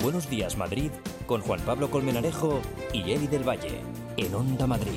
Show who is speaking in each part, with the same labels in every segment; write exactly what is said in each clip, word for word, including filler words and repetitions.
Speaker 1: Buenos Días Madrid con Juan Pablo Colmenarejo y Eli del Valle en Onda Madrid.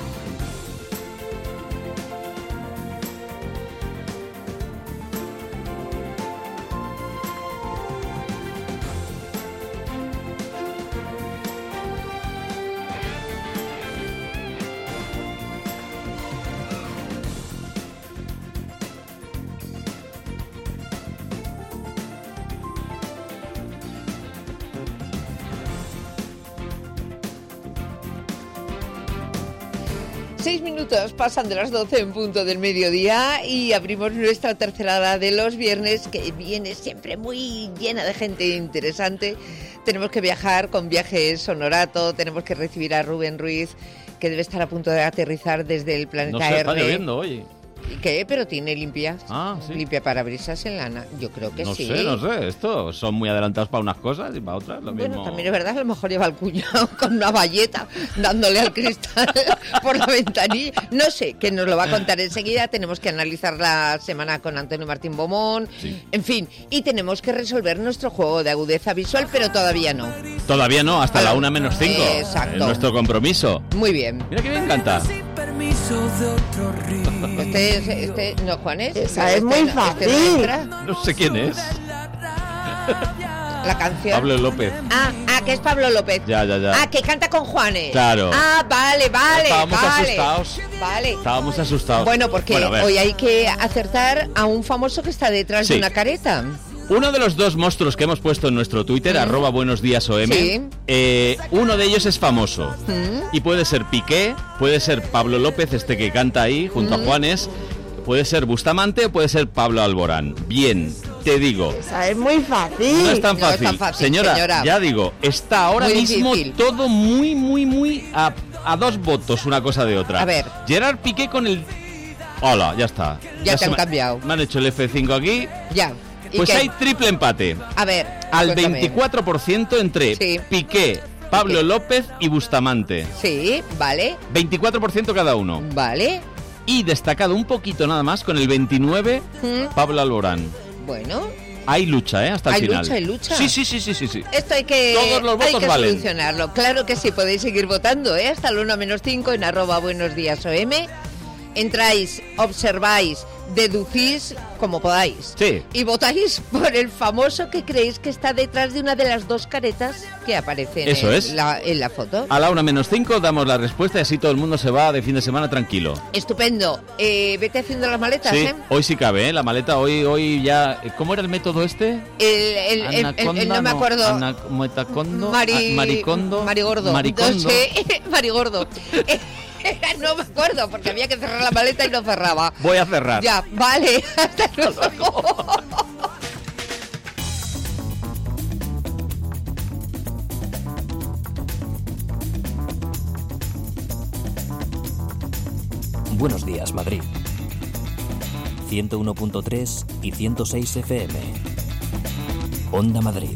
Speaker 2: Seis minutos pasan de las doce en punto del mediodía y abrimos nuestra tercera hora de los viernes, que viene siempre muy llena de gente interesante. Tenemos que viajar con Viajes Honorato, tenemos que recibir a Rubén Ruiz, que debe estar a punto de aterrizar desde el planeta
Speaker 3: no sé,
Speaker 2: R.
Speaker 3: Está lloviendo hoy.
Speaker 2: ¿Qué? Pero tiene limpia,
Speaker 3: ah, ¿sí?
Speaker 2: limpia parabrisas en lana. Yo creo que
Speaker 3: no
Speaker 2: sí.
Speaker 3: No sé, no sé. Estos son muy adelantados para unas cosas y para otras. Lo
Speaker 2: bueno,
Speaker 3: mismo.
Speaker 2: También es verdad, a lo mejor lleva el cuñado con una bayeta dándole al cristal por la ventanilla. No sé, que nos lo va a contar enseguida. Tenemos que analizar la semana con Antonio Martín Beaumont.
Speaker 3: Sí.
Speaker 2: En fin, y tenemos que resolver nuestro juego de agudeza visual, pero todavía no.
Speaker 3: Todavía no, hasta
Speaker 2: Hola.
Speaker 3: la una menos cinco.
Speaker 2: Exacto.
Speaker 3: Es nuestro compromiso.
Speaker 2: Muy bien.
Speaker 3: Mira que bien canta.
Speaker 2: Este es, este, no, Juanes.
Speaker 4: Esa es muy
Speaker 2: este,
Speaker 4: fácil.
Speaker 2: Este no entra.
Speaker 3: No sé quién es.
Speaker 2: La canción.
Speaker 3: Pablo López.
Speaker 2: Ah, ah, que es Pablo López.
Speaker 3: Ya, ya, ya.
Speaker 2: Ah, que canta con Juanes.
Speaker 3: Claro.
Speaker 2: Ah, vale, vale.
Speaker 3: Estábamos
Speaker 2: vale,
Speaker 3: asustados.
Speaker 2: Vale.
Speaker 3: Estábamos asustados.
Speaker 2: Bueno, porque
Speaker 3: Bueno, a ver.
Speaker 2: hoy hay que acertar a un famoso que está detrás
Speaker 3: Sí.
Speaker 2: de una careta.
Speaker 3: Uno de los dos monstruos que hemos puesto en nuestro Twitter,
Speaker 2: Mm.
Speaker 3: arroba buenos días O M,
Speaker 2: Sí.
Speaker 3: eh, uno de ellos es famoso.
Speaker 2: Mm.
Speaker 3: Y puede ser Piqué, puede ser Pablo López, este que canta ahí, junto
Speaker 2: Mm.
Speaker 3: a Juanes, puede ser Bustamante o puede ser Pablo Alborán. Bien, te digo,
Speaker 4: Esa es muy fácil.
Speaker 3: no es tan
Speaker 2: No es
Speaker 3: fácil.
Speaker 2: tan fácil,
Speaker 3: señora,
Speaker 2: señora.
Speaker 3: ya digo, está ahora
Speaker 2: Muy
Speaker 3: mismo
Speaker 2: difícil.
Speaker 3: todo muy, muy, muy a, a dos votos una cosa de otra.
Speaker 2: A ver.
Speaker 3: Gerard Piqué con el... Hola, ya está.
Speaker 2: Ya te
Speaker 3: se
Speaker 2: han
Speaker 3: me-
Speaker 2: cambiado.
Speaker 3: Me han hecho el F cinco aquí.
Speaker 2: Ya. ¿Y
Speaker 3: Pues
Speaker 2: qué?
Speaker 3: hay triple empate.
Speaker 2: A ver.
Speaker 3: Al
Speaker 2: cuéntame.
Speaker 3: veinticuatro por ciento entre
Speaker 2: Sí.
Speaker 3: Piqué, Pablo
Speaker 2: Piqué.
Speaker 3: López y Bustamante.
Speaker 2: Sí, vale,
Speaker 3: veinticuatro por ciento cada uno.
Speaker 2: vale.
Speaker 3: Y destacado un poquito nada más con el veintinueve por ciento
Speaker 2: Mm.
Speaker 3: Pablo Alborán.
Speaker 2: Bueno,
Speaker 3: Hay lucha, ¿eh? Hasta el
Speaker 2: Hay
Speaker 3: final.
Speaker 2: lucha, hay lucha.
Speaker 3: Sí, sí, sí, sí, sí, sí.
Speaker 2: esto hay que,
Speaker 3: Todos los
Speaker 2: hay
Speaker 3: votos
Speaker 2: que
Speaker 3: valen.
Speaker 2: solucionarlo. Claro que sí, podéis seguir votando, ¿eh? Hasta el uno menos cinco en arroba buenos días O M. Entráis, observáis, deducís como podáis.
Speaker 3: Sí.
Speaker 2: Y votáis por el famoso que creéis que está detrás de una de las dos caretas que aparecen
Speaker 3: Eso
Speaker 2: en,
Speaker 3: es.
Speaker 2: la, en la foto.
Speaker 3: A la una menos cinco damos la respuesta y así todo el mundo se va de fin de semana tranquilo.
Speaker 2: Estupendo. Eh, vete haciendo las maletas,
Speaker 3: Sí,
Speaker 2: ¿eh?
Speaker 3: hoy sí cabe, ¿eh? La maleta hoy hoy ya... ¿Cómo era el método este?
Speaker 2: El, el, el, el- el- no me acuerdo.
Speaker 3: Ana- metacondo,
Speaker 2: Mari...
Speaker 3: a- maricondo.
Speaker 2: Marigordo.
Speaker 3: Maricondo.
Speaker 2: No sé, Marigordo. No me acuerdo, porque había que cerrar la maleta y no cerraba.
Speaker 3: Voy a cerrar.
Speaker 2: Ya, vale. Hasta luego.
Speaker 1: Buenos días Madrid. ciento uno punto tres y ciento seis F M. Onda Madrid.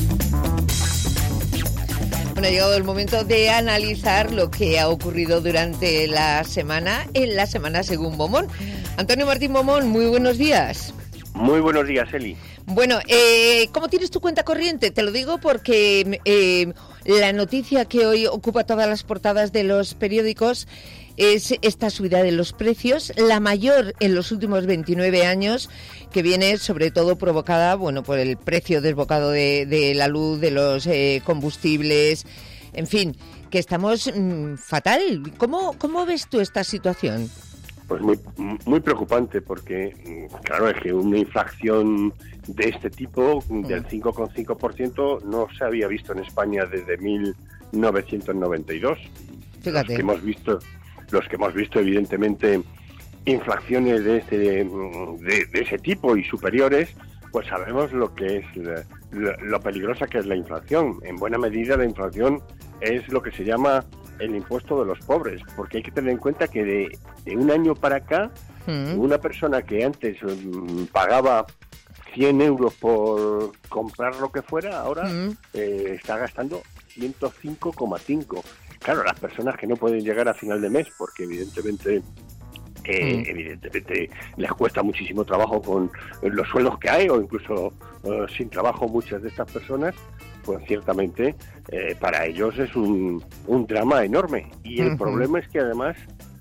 Speaker 2: Bueno, ha llegado el momento de analizar lo que ha ocurrido durante la semana, en la semana según Beaumont. Antonio Martín Beaumont, muy buenos días.
Speaker 5: Muy buenos días, Eli.
Speaker 2: Bueno, eh, ¿cómo tienes tu cuenta corriente? Te lo digo porque eh, la noticia que hoy ocupa todas las portadas de los periódicos es esta subida de los precios, la mayor en los últimos veintinueve años, que viene sobre todo provocada, bueno, por el precio desbocado de, de la luz, de los eh, combustibles, en fin, que estamos mmm, fatal. ¿Cómo, ¿Cómo ves tú esta situación?
Speaker 5: Pues muy muy preocupante porque, claro, es que una inflación de este tipo, del cinco coma cinco por ciento, no se había visto en España desde mil novecientos noventa y dos.
Speaker 2: Fíjate.
Speaker 5: Los que hemos visto, los que hemos visto evidentemente inflaciones de este de, de ese tipo y superiores, pues sabemos lo que es la, lo, lo peligrosa que es la inflación. En buena medida la inflación es lo que se llama el impuesto de los pobres, porque hay que tener en cuenta que de, de un año para acá, mm. una persona que antes um, pagaba cien euros por comprar lo que fuera, ahora mm. eh, está gastando ciento cinco coma cinco. Claro, las personas que no pueden llegar a final de mes, porque evidentemente eh, mm. evidentemente les cuesta muchísimo trabajo con los sueldos que hay, o incluso uh, sin trabajo muchas de estas personas, pues ciertamente eh, para ellos es un, un drama enorme. Y el uh-huh. problema es que además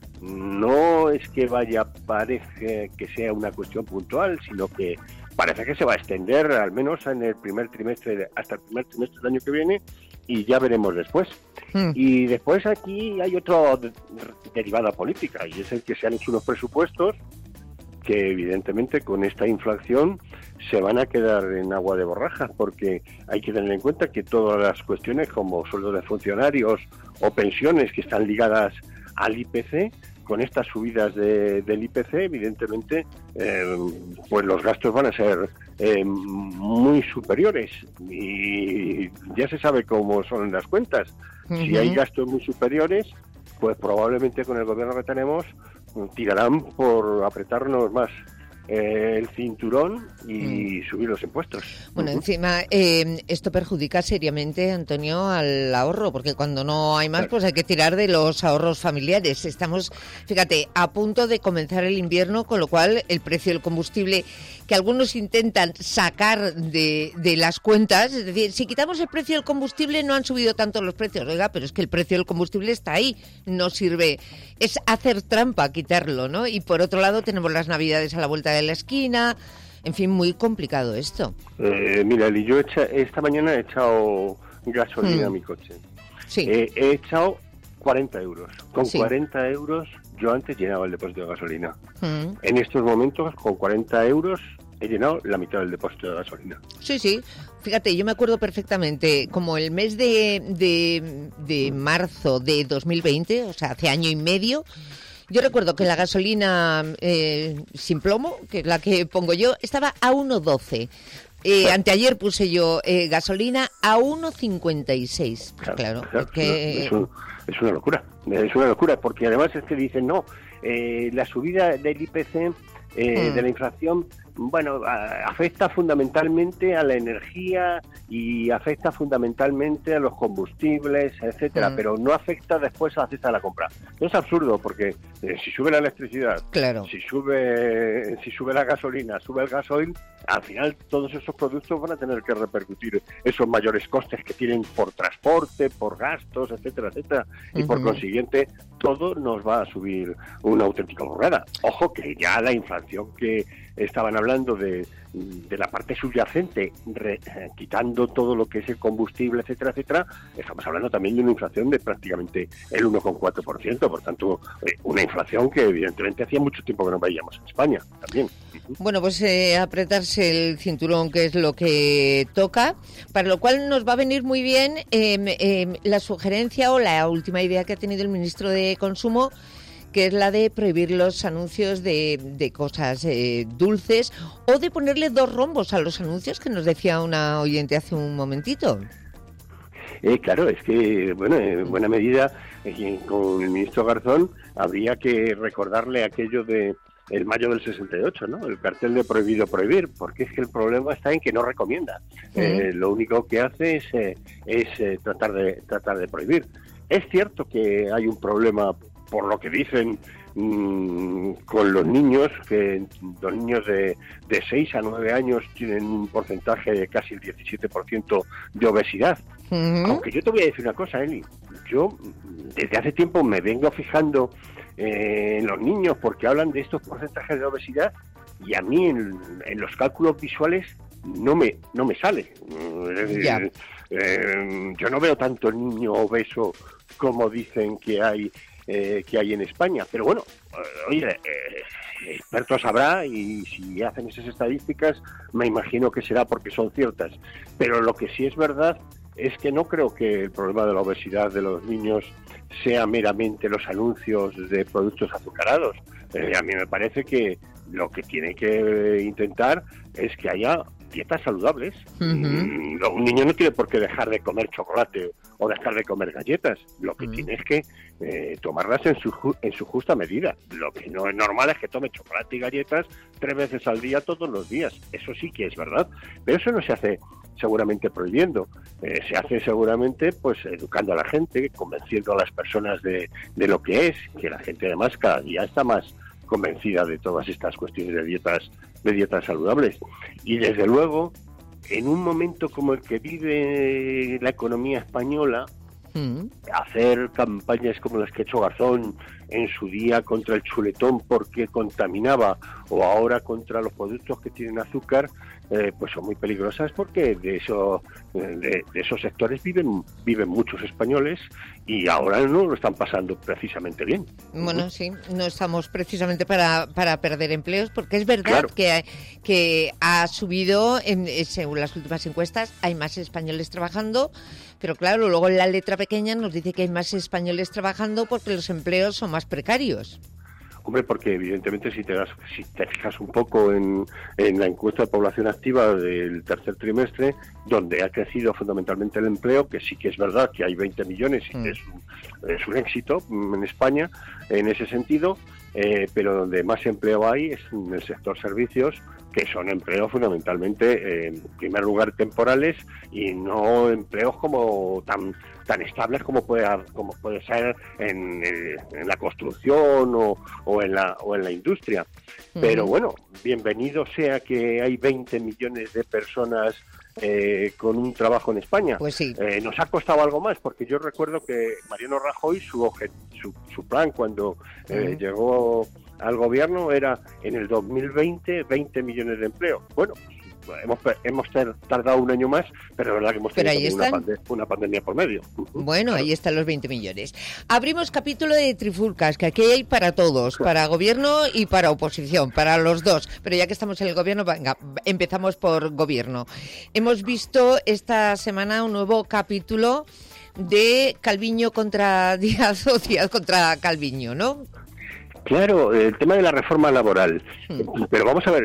Speaker 5: no es que vaya, parece que sea una cuestión puntual, sino que parece que se va a extender al menos en el primer trimestre, hasta el primer trimestre del año que viene, y ya veremos después. Mm. Y después aquí hay otra de, derivada política, y es el que se han hecho unos presupuestos que evidentemente con esta inflación se van a quedar en agua de borrajas, porque hay que tener en cuenta que todas las cuestiones como sueldos de funcionarios o pensiones que están ligadas al I P C, con estas subidas de, del I P C, evidentemente, eh, pues los gastos van a ser eh, muy superiores, y ya se sabe cómo son las cuentas. Uh-huh. Si hay gastos muy superiores, pues probablemente con el gobierno que tenemos tirarán por apretarnos más eh, el cinturón y mm. subir los impuestos.
Speaker 2: Bueno, uh-huh. encima eh, esto perjudica seriamente, Antonio, al ahorro, porque cuando no hay más, pues hay que tirar de los ahorros familiares. Estamos, fíjate, a punto de comenzar el invierno, con lo cual el precio del combustible, que algunos intentan sacar de, de las cuentas, es decir, si quitamos el precio del combustible no han subido tanto los precios, oiga, pero es que el precio del combustible está ahí, no sirve, es hacer trampa quitarlo, ¿no? Y por otro lado tenemos las Navidades a la vuelta de la esquina, en fin, muy complicado esto.
Speaker 5: Eh, mira, Eli, yo echa, esta mañana he echado gasolina hmm. a mi coche.
Speaker 2: Sí.
Speaker 5: Eh, he echado cuarenta euros. Con
Speaker 2: sí.
Speaker 5: cuarenta euros yo antes llenaba el depósito de gasolina.
Speaker 2: Hmm.
Speaker 5: En estos momentos, con cuarenta euros, he llenado la mitad del depósito de gasolina.
Speaker 2: Sí, sí. Fíjate, yo me acuerdo perfectamente, como el mes de, de, de marzo de dos mil veinte, o sea, hace año y medio, yo recuerdo que la gasolina eh, sin plomo, que es la que pongo yo, estaba a uno doce. Eh, anteayer puse yo eh, gasolina a uno cincuenta y seis. Claro, claro,
Speaker 5: claro
Speaker 2: que...
Speaker 5: es, un, es una locura, es una locura, porque además es que dicen, no, eh, la subida del I P C, eh, mm. de la inflación, bueno, a, afecta fundamentalmente a la energía y afecta fundamentalmente a los combustibles, etcétera, mm. pero no afecta después a la cesta de la compra. No es absurdo, porque eh, si sube la electricidad,
Speaker 2: claro.
Speaker 5: si sube si sube la gasolina, sube el gasoil, al final todos esos productos van a tener que repercutir esos mayores costes que tienen por transporte, por gastos, etcétera, etcétera, y uh-huh. por consiguiente todo nos va a subir una auténtica burrada. Ojo que ya la inflación que estaban hablando de, de la parte subyacente, re, eh, quitando todo lo que es el combustible, etcétera, etcétera, estamos hablando también de una inflación de prácticamente el uno coma cuatro por ciento, por tanto, eh, una inflación que evidentemente hacía mucho tiempo que no veíamos en España también.
Speaker 2: Bueno, pues eh, apretarse el cinturón, que es lo que toca, para lo cual nos va a venir muy bien eh, eh, la sugerencia o la última idea que ha tenido el ministro de Consumo, que es la de prohibir los anuncios de, de cosas eh, dulces, o de ponerle dos rombos a los anuncios, que nos decía una oyente hace un momentito.
Speaker 5: Eh, claro, es que, bueno, en buena medida, eh, con el ministro Garzón, habría que recordarle aquello de el mayo del sesenta y ocho, ¿no? El cartel de prohibido prohibir, porque es que el problema está en que no recomienda. Uh-huh. Eh, lo único que hace es, eh, es eh, tratar de tratar de prohibir. Es cierto que hay un problema, por lo que dicen, mmm, con los niños, que los niños de, de seis a nueve años tienen un porcentaje de casi el diecisiete por ciento de obesidad. Uh-huh. Aunque yo te voy a decir una cosa, Eli, yo desde hace tiempo me vengo fijando eh, en los niños, porque hablan de estos porcentajes de obesidad, y a mí en, en los cálculos visuales no me no me sale.
Speaker 2: Ya.
Speaker 5: Eh, eh, yo no veo tanto niño obeso como dicen que hay eh, que hay en España, pero bueno, eh, oye, eh, expertos habrá, y si hacen esas estadísticas me imagino que será porque son ciertas, pero lo que sí es verdad es que no creo que el problema de la obesidad de los niños sea meramente los anuncios de productos azucarados. Eh, a mí me parece que lo que tiene que intentar es que haya dietas saludables. Uh-huh. Un niño no tiene por qué dejar de comer chocolate o dejar de comer galletas. Lo que uh-huh. tiene es que eh, tomarlas en su en su justa medida. Lo que no es normal es que tome chocolate y galletas tres veces al día, todos los días. Eso sí que es verdad. Pero eso no se hace seguramente prohibiendo. Eh, se hace seguramente pues educando a la gente, convenciendo a las personas de, de lo que es, que la gente además cada día está más convencida de todas estas cuestiones de dietas de dietas saludables. Y desde luego en un momento como el que vive la economía española, mm. hacer campañas como las que ha hecho Garzón en su día contra el chuletón porque contaminaba, o ahora contra los productos que tienen azúcar, eh, pues son muy peligrosas, porque de, eso, de, de esos sectores viven viven muchos españoles y ahora no lo están pasando precisamente bien.
Speaker 2: Bueno, sí, no estamos precisamente para, para perder empleos, porque es verdad
Speaker 5: claro.
Speaker 2: que, que ha subido, en, según las últimas encuestas, hay más españoles trabajando, pero claro, luego en la letra pequeña nos dice que hay más españoles trabajando porque los empleos son más precarios.
Speaker 5: Hombre, porque evidentemente si te, das, si te fijas un poco en, en la encuesta de población activa del tercer trimestre, donde ha crecido fundamentalmente el empleo, que sí que es verdad que hay veinte millones y mm. es, un, es un éxito en España en ese sentido, eh, pero donde más empleo hay es en el sector servicios, que son empleos fundamentalmente, eh, en primer lugar, temporales y no empleos como tan tan estables como puede como puede ser en, en la construcción o, o en la o en la industria. Uh-huh. Pero bueno, bienvenido sea que hay veinte millones de personas eh, con un trabajo en España.
Speaker 2: Pues sí.
Speaker 5: Eh, nos ha costado algo más, porque yo recuerdo que Mariano Rajoy, su obje, su, su plan cuando eh, uh-huh. llegó al gobierno era en el dos mil veinte veinte millones de empleo. Bueno, hemos hemos tardado un año más, pero es verdad que hemos tenido una, pande- una pandemia por medio.
Speaker 2: Bueno, ahí están los veinte millones. Abrimos capítulo de trifulcas, que aquí hay para todos, para gobierno y para oposición, para los dos. Pero ya que estamos en el gobierno, venga, empezamos por gobierno. Hemos visto esta semana un nuevo capítulo de Calviño contra Díaz, o Díaz contra Calviño, ¿no?
Speaker 5: Claro, el tema de la reforma laboral. Mm. Pero vamos a ver,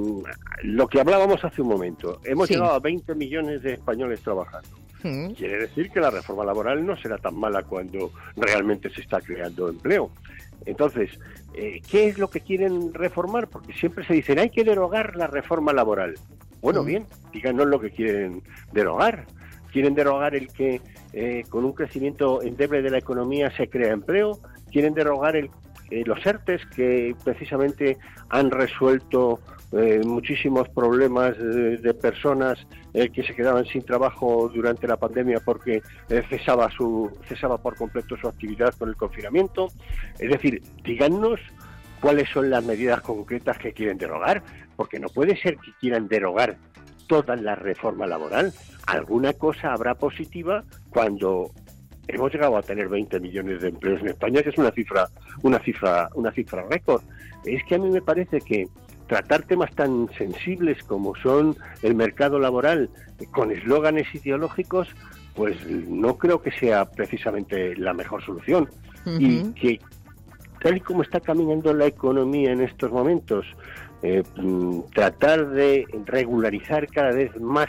Speaker 5: lo que hablábamos hace un momento. Hemos sí. llegado a veinte millones de españoles trabajando. Mm. Quiere decir que la reforma laboral no será tan mala cuando realmente se está creando empleo. Entonces, eh, ¿qué es lo que quieren reformar? Porque siempre se dicen, hay que derogar la reforma laboral. Bueno, mm. bien, díganos lo que quieren derogar. ¿Quieren derogar el que eh, con un crecimiento endeble de la economía se crea empleo? ¿Quieren derogar el Eh, los ERTES, que precisamente han resuelto eh, muchísimos problemas de, de personas eh, que se quedaban sin trabajo durante la pandemia porque eh, cesaba su cesaba por completo su actividad con el confinamiento? Es decir, díganos cuáles son las medidas concretas que quieren derogar, porque no puede ser que quieran derogar toda la reforma laboral. Alguna cosa habrá positiva cuando hemos llegado a tener veinte millones de empleos en España, que es una cifra, una cifra, una cifra récord. Es que a mí me parece que tratar temas tan sensibles como son el mercado laboral con eslóganes ideológicos, pues no creo que sea precisamente la mejor solución. Uh-huh. Y que tal y como está caminando la economía en estos momentos, eh, tratar de regularizar cada vez más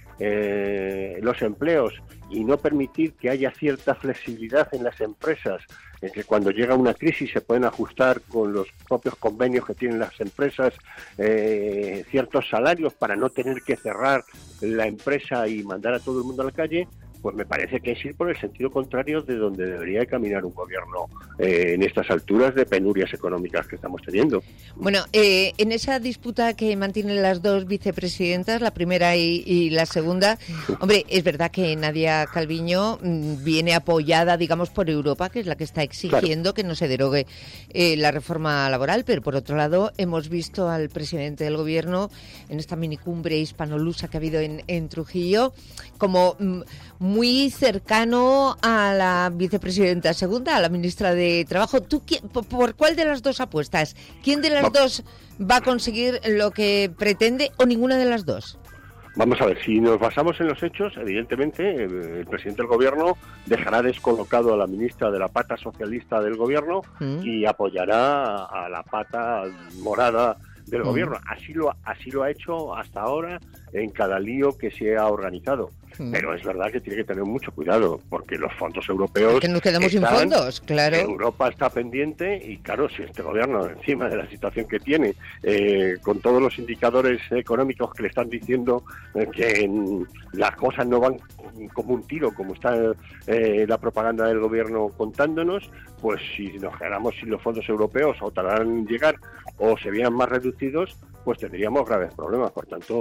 Speaker 5: eh, los empleos y no permitir que haya cierta flexibilidad en las empresas, en que cuando llega una crisis se pueden ajustar con los propios convenios que tienen las empresas eh, ciertos salarios para no tener que cerrar la empresa y mandar a todo el mundo a la calle, pues me parece que es ir por el sentido contrario de donde debería caminar un gobierno eh, en estas alturas de penurias económicas que estamos teniendo.
Speaker 2: Bueno, eh, en esa disputa que mantienen las dos vicepresidentas, la primera y, y la segunda, hombre, es verdad que Nadia Calviño mmm, viene apoyada, digamos, por Europa, que es la que está exigiendo claro. que no se derogue eh, la reforma laboral, pero por otro lado hemos visto al presidente del gobierno en esta minicumbre hispanolusa que ha habido en, en Trujillo, como mmm, muy cercano a la vicepresidenta segunda, a la ministra de Trabajo. ¿Tú por cuál de las dos apuestas? ¿Quién de las no. dos va a conseguir lo que pretende o ninguna de las dos?
Speaker 5: Vamos a ver, si nos basamos en los hechos, evidentemente el presidente del gobierno dejará descolocado a la ministra de la pata socialista del gobierno ¿Mm? y apoyará a la pata morada del ¿Mm? gobierno. Así lo, así lo ha hecho hasta ahora en cada lío que se ha organizado. Pero es verdad que tiene que tener mucho cuidado, porque los fondos europeos... Es
Speaker 2: que nos quedamos están, sin fondos, claro.
Speaker 5: Europa está pendiente y, claro, si este gobierno, encima de la situación que tiene, eh, con todos los indicadores económicos que le están diciendo eh, que en, las cosas no van como un tiro, como está eh, la propaganda del gobierno contándonos, pues si nos quedamos sin los fondos europeos o tardarán en llegar o se vean más reducidos, pues tendríamos graves problemas. Por tanto,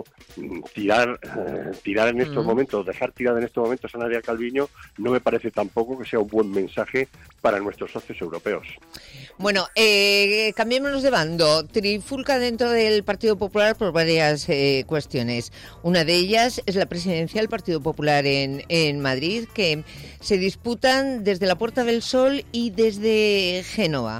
Speaker 5: tirar eh, tirar en estos mm. momentos, dejar tirada en estos momentos a Nadia Calviño, no me parece tampoco que sea un buen mensaje para nuestros socios europeos.
Speaker 2: Bueno, eh, cambiémonos de bando. Trifulca dentro del Partido Popular por varias eh, cuestiones. Una de ellas es la presidencia del Partido Popular en, en Madrid, que se disputan desde la Puerta del Sol y desde Génova.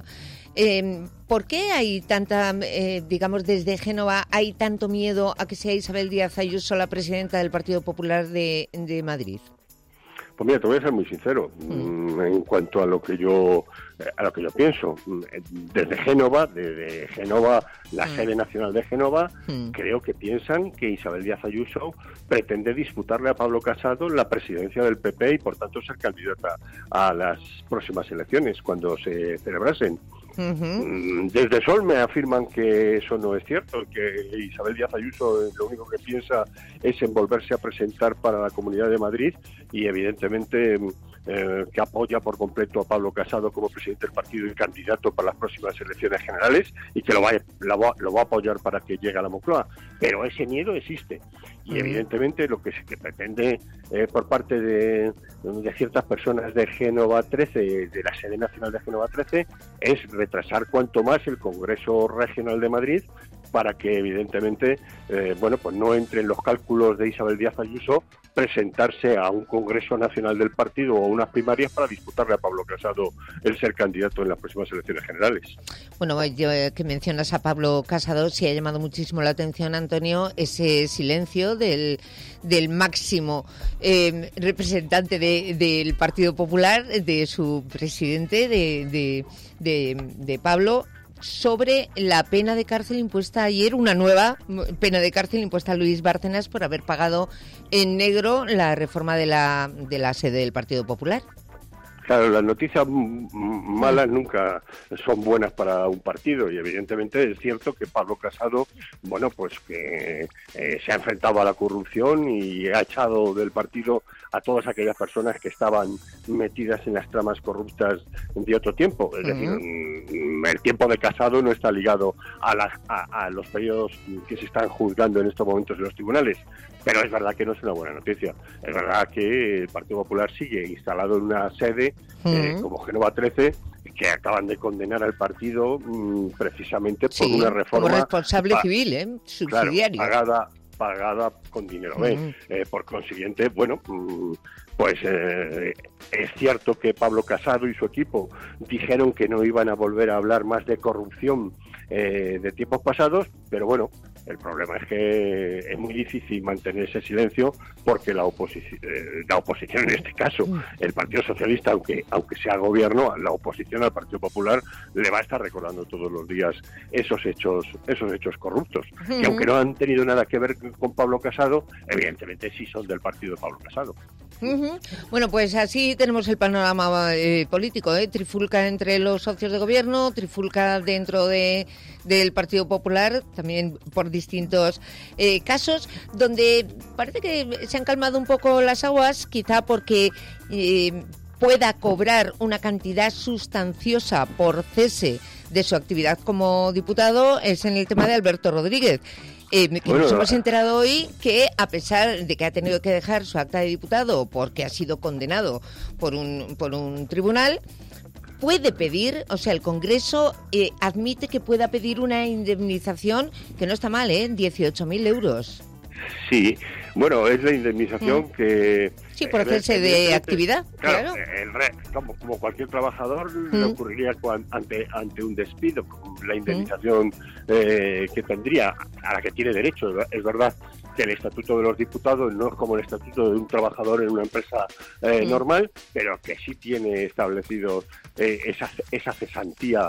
Speaker 2: Eh, ¿Por qué hay tanta, eh, digamos, desde Génova hay tanto miedo a que sea Isabel Díaz Ayuso la presidenta del Partido Popular de, de Madrid?
Speaker 5: Pues mira, te voy a ser muy sincero mm. en cuanto a lo que yo a lo que yo pienso. Desde Génova, desde Génova, la mm. sede nacional de Génova, mm. creo que piensan que Isabel Díaz Ayuso pretende disputarle a Pablo Casado la presidencia del P P y por tanto ser candidata a las próximas elecciones cuando se celebrasen. Uh-huh. Desde Sol me afirman que eso no es cierto, que Isabel Díaz Ayuso lo único que piensa es en volverse a presentar para la Comunidad de Madrid y evidentemente eh, que apoya por completo a Pablo Casado como presidente del partido y candidato para las próximas elecciones generales y que lo va, lo va, lo va a apoyar para que llegue a la Moncloa. Pero ese miedo existe y uh-huh. evidentemente lo que se pretende eh, por parte de, de ciertas personas de Génova trece, de la sede nacional de Génova trece, es retrasar cuanto más el Congreso Regional de Madrid para que evidentemente eh, bueno pues no entre en los cálculos de Isabel Díaz Ayuso presentarse a un Congreso Nacional del partido o a unas primarias para disputarle a Pablo Casado el ser candidato en las próximas elecciones generales.
Speaker 2: Bueno, yo, que mencionas a Pablo Casado, sí ha llamado muchísimo la atención, Antonio, ese silencio del, del máximo eh, representante de, del Partido Popular, de su presidente, de, de, de, de Pablo, sobre la pena de cárcel impuesta ayer, una nueva pena de cárcel impuesta a Luis Bárcenas por haber pagado en negro la reforma de la, de la sede del Partido Popular.
Speaker 5: Claro, las noticias malas nunca son buenas para un partido y evidentemente es cierto que Pablo Casado, bueno, pues que eh, se ha enfrentado a la corrupción y ha echado del partido a todas aquellas personas que estaban metidas en las tramas corruptas de otro tiempo. Es decir, uh-huh. el tiempo de Casado no está ligado a, la, a, a los periodos que se están juzgando en estos momentos en los tribunales. Pero es verdad que no es una buena noticia. Es verdad que el Partido Popular sigue instalado en una sede uh-huh. eh, como Génova trece, que acaban de condenar al partido mmm, precisamente por sí, una reforma...
Speaker 2: como responsable pa- civil, ¿eh? Subsidiario.
Speaker 5: Claro, pagada, pagada con dinero. Uh-huh. ¿eh? Eh, por consiguiente, bueno... Mmm, Pues eh, es cierto que Pablo Casado y su equipo dijeron que no iban a volver a hablar más de corrupción eh, de tiempos pasados, pero bueno, el problema es que es muy difícil mantener ese silencio porque la oposición, eh, la oposición en este caso, el Partido Socialista, aunque aunque sea gobierno, la oposición al Partido Popular le va a estar recordando todos los días esos hechos, esos hechos corruptos, uh-huh. que aunque no han tenido nada que ver con Pablo Casado, evidentemente sí son del partido de Pablo Casado.
Speaker 2: Uh-huh. Bueno, pues así tenemos el panorama eh, político, ¿eh? Trifulca entre los socios de gobierno, trifulca dentro de del Partido Popular, también por distintos eh, casos, donde parece que se han calmado un poco las aguas, quizá porque eh, pueda cobrar una cantidad sustanciosa por cese de su actividad como diputado, es en el tema de Alberto Rodríguez. Eh, que bueno, nos hemos enterado hoy que, a pesar de que ha tenido que dejar su acta de diputado porque ha sido condenado por un, por un tribunal, puede pedir, o sea, el Congreso eh, admite que pueda pedir una indemnización que no está mal, ¿eh? dieciocho mil euros.
Speaker 5: Sí, bueno, es la indemnización mm. que...
Speaker 2: Sí, por cese de actividad,
Speaker 5: claro.
Speaker 2: claro.
Speaker 5: El re, como, como cualquier trabajador mm. le ocurriría cuando, ante ante un despido, la indemnización mm. eh, que tendría, a la que tiene derecho. Es verdad que el Estatuto de los Diputados no es como el Estatuto de un trabajador en una empresa eh, mm. normal, pero que sí tiene establecido eh, esa, esa cesantía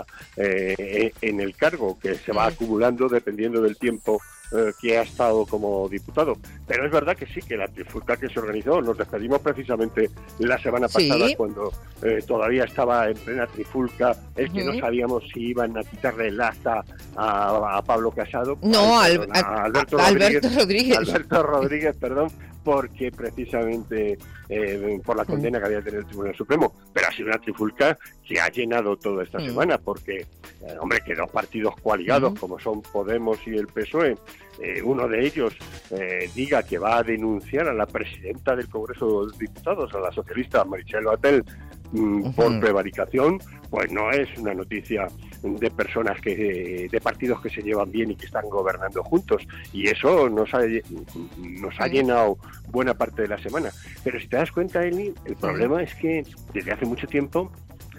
Speaker 5: eh, en el cargo, que se va mm. acumulando dependiendo del tiempo eh, que ha estado como diputado. Pero es verdad que sí, que la trifulca que se organizó, nos despedimos precisamente la semana pasada, sí. cuando eh, todavía estaba en plena trifulca, es que uh-huh. no sabíamos si iban a quitarle el acta a, a Pablo Casado.
Speaker 2: No,
Speaker 5: Ay,
Speaker 2: al,
Speaker 5: perdón, a,
Speaker 2: a,
Speaker 5: Alberto,
Speaker 2: a
Speaker 5: Rodríguez,
Speaker 2: Alberto Rodríguez.
Speaker 5: Alberto Rodríguez, perdón, porque precisamente eh, por la condena que había tenido el Tribunal Supremo, pero ha sido una trifulca que ha llenado toda esta mm. semana, porque, eh, hombre, que dos partidos coaligados, mm. como son Podemos y el P S O E, eh, uno de ellos eh, diga que va a denunciar a la presidenta del Congreso de los Diputados, a la socialista Meritxell Batet, mm, uh-huh. por prevaricación, pues no es una noticia de personas que de partidos que se llevan bien y que están gobernando juntos, y eso nos ha, nos ha llenado buena parte de la semana. Pero si te das cuenta, Eli, el problema es que desde hace mucho tiempo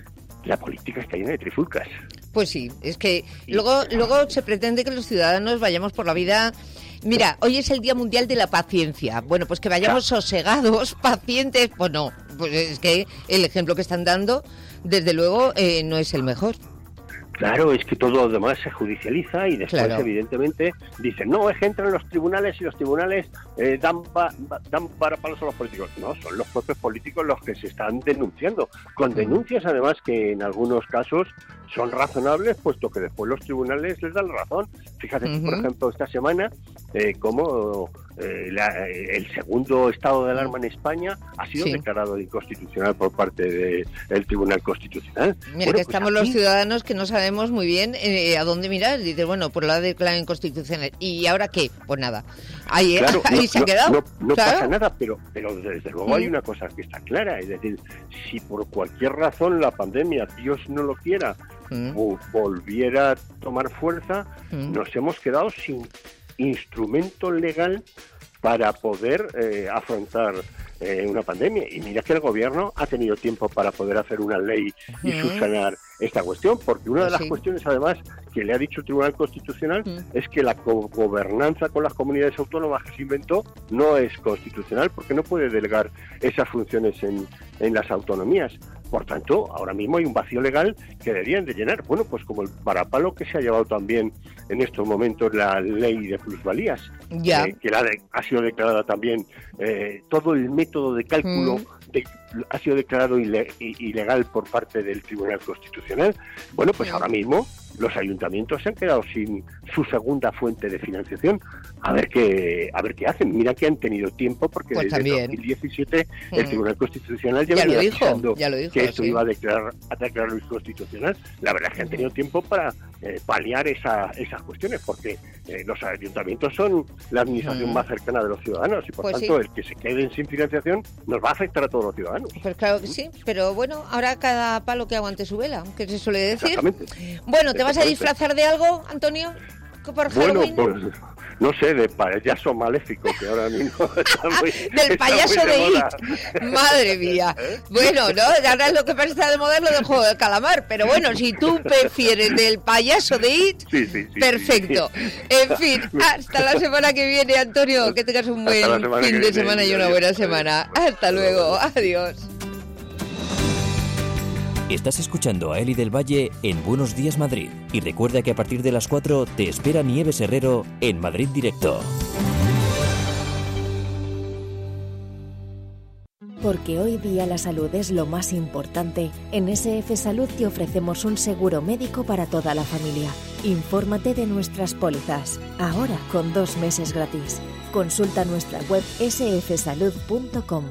Speaker 5: la política está llena de trifulcas.
Speaker 2: Pues sí, es que luego, luego se pretende que los ciudadanos vayamos por la vida. Mira, hoy es el Día Mundial de la Paciencia. Bueno, pues que vayamos sosegados, pacientes. Pues no, pues es que el ejemplo que están dando, desde luego, eh, no es el mejor.
Speaker 5: Claro, es que todo lo demás se judicializa y después, claro, evidentemente, dicen, no, es que entran los tribunales y los tribunales eh, dan, pa, dan para palos a los políticos. No, son los propios políticos los que se están denunciando, con denuncias además que en algunos casos son razonables, puesto que después los tribunales les dan la razón. Fíjate, uh-huh. por ejemplo, esta semana, eh, cómo eh, la, el segundo estado de alarma en España ha sido sí. declarado inconstitucional por parte del de, Tribunal Constitucional.
Speaker 2: Mira,
Speaker 5: bueno,
Speaker 2: que
Speaker 5: pues
Speaker 2: estamos aquí los ciudadanos que no sabemos muy bien eh, a dónde mirar. Dices, bueno, por la declaración inconstitucional. ¿Y ahora qué? Pues nada. Ahí,
Speaker 5: claro,
Speaker 2: ahí
Speaker 5: no,
Speaker 2: se ha
Speaker 5: no,
Speaker 2: quedado.
Speaker 5: No, no
Speaker 2: claro.
Speaker 5: pasa nada, pero, pero desde luego mm. hay una cosa que está clara. Es decir, si por cualquier razón la pandemia, Dios no lo quiera, Mm. volviera a tomar fuerza, mm. nos hemos quedado sin instrumento legal para poder eh, afrontar eh, una pandemia. Y mira que el gobierno ha tenido tiempo para poder hacer una ley y mm. subsanar esta cuestión, porque una de las sí. cuestiones, además, que le ha dicho el Tribunal Constitucional mm. es que la gobernanza con las comunidades autónomas que se inventó no es constitucional, porque no puede delegar esas funciones en, en las autonomías. Por tanto, ahora mismo hay un vacío legal que deberían de llenar. Bueno, pues como el varapalo que se ha llevado también en estos momentos la ley de plusvalías,
Speaker 2: ya.
Speaker 5: eh, que la de, ha sido declarada también, eh, todo el método de cálculo mm. de, ha sido declarado ile, ilegal por parte del Tribunal Constitucional. Bueno, pues mm. ahora mismo los ayuntamientos se han quedado sin su segunda fuente de financiación. A ver qué a ver qué hacen. Mira que han tenido tiempo, porque
Speaker 2: pues
Speaker 5: desde
Speaker 2: también.
Speaker 5: dos mil diecisiete mm. el Tribunal Constitucional ya,
Speaker 2: ya
Speaker 5: venía
Speaker 2: lo dijo,
Speaker 5: avisando
Speaker 2: ya lo dijo,
Speaker 5: que esto
Speaker 2: sí.
Speaker 5: iba a declarar a declararlo inconstitucional. La verdad es que han tenido tiempo para eh, paliar esa, esas cuestiones, porque eh, los ayuntamientos son la administración mm. más cercana de los ciudadanos y por
Speaker 2: pues
Speaker 5: tanto
Speaker 2: sí.
Speaker 5: el que se queden sin financiación nos va a afectar a todos los ciudadanos.
Speaker 2: Pues claro que sí, pero bueno, ahora cada palo que aguante su vela, que se suele decir.
Speaker 5: Exactamente.
Speaker 2: Bueno, ¿te vas a disfrazar de algo, Antonio? ¿Por Halloween?
Speaker 5: Bueno, pues no sé, de payaso maléfico, que ahora mismo está muy,
Speaker 2: del
Speaker 5: está
Speaker 2: payaso
Speaker 5: muy de,
Speaker 2: de
Speaker 5: moda.
Speaker 2: It. Madre mía. Bueno, ¿no? Ahora es lo que parece de moda es lo del juego del calamar, pero bueno, si tú prefieres del payaso de It,
Speaker 5: sí, sí, sí,
Speaker 2: perfecto.
Speaker 5: Sí, sí.
Speaker 2: En fin, hasta la semana que viene, Antonio, que tengas un buen fin de semana y una buena semana. Hasta luego, adiós.
Speaker 1: Estás escuchando a Eli del Valle en Buenos Días Madrid. Y recuerda que a partir de las cuatro te espera Nieves Herrero en Madrid Directo.
Speaker 4: Porque hoy día la salud es lo más importante, en S F Salud te ofrecemos un seguro médico para toda la familia. Infórmate de nuestras pólizas, ahora con dos meses gratis. Consulta nuestra web ese efe salud punto com.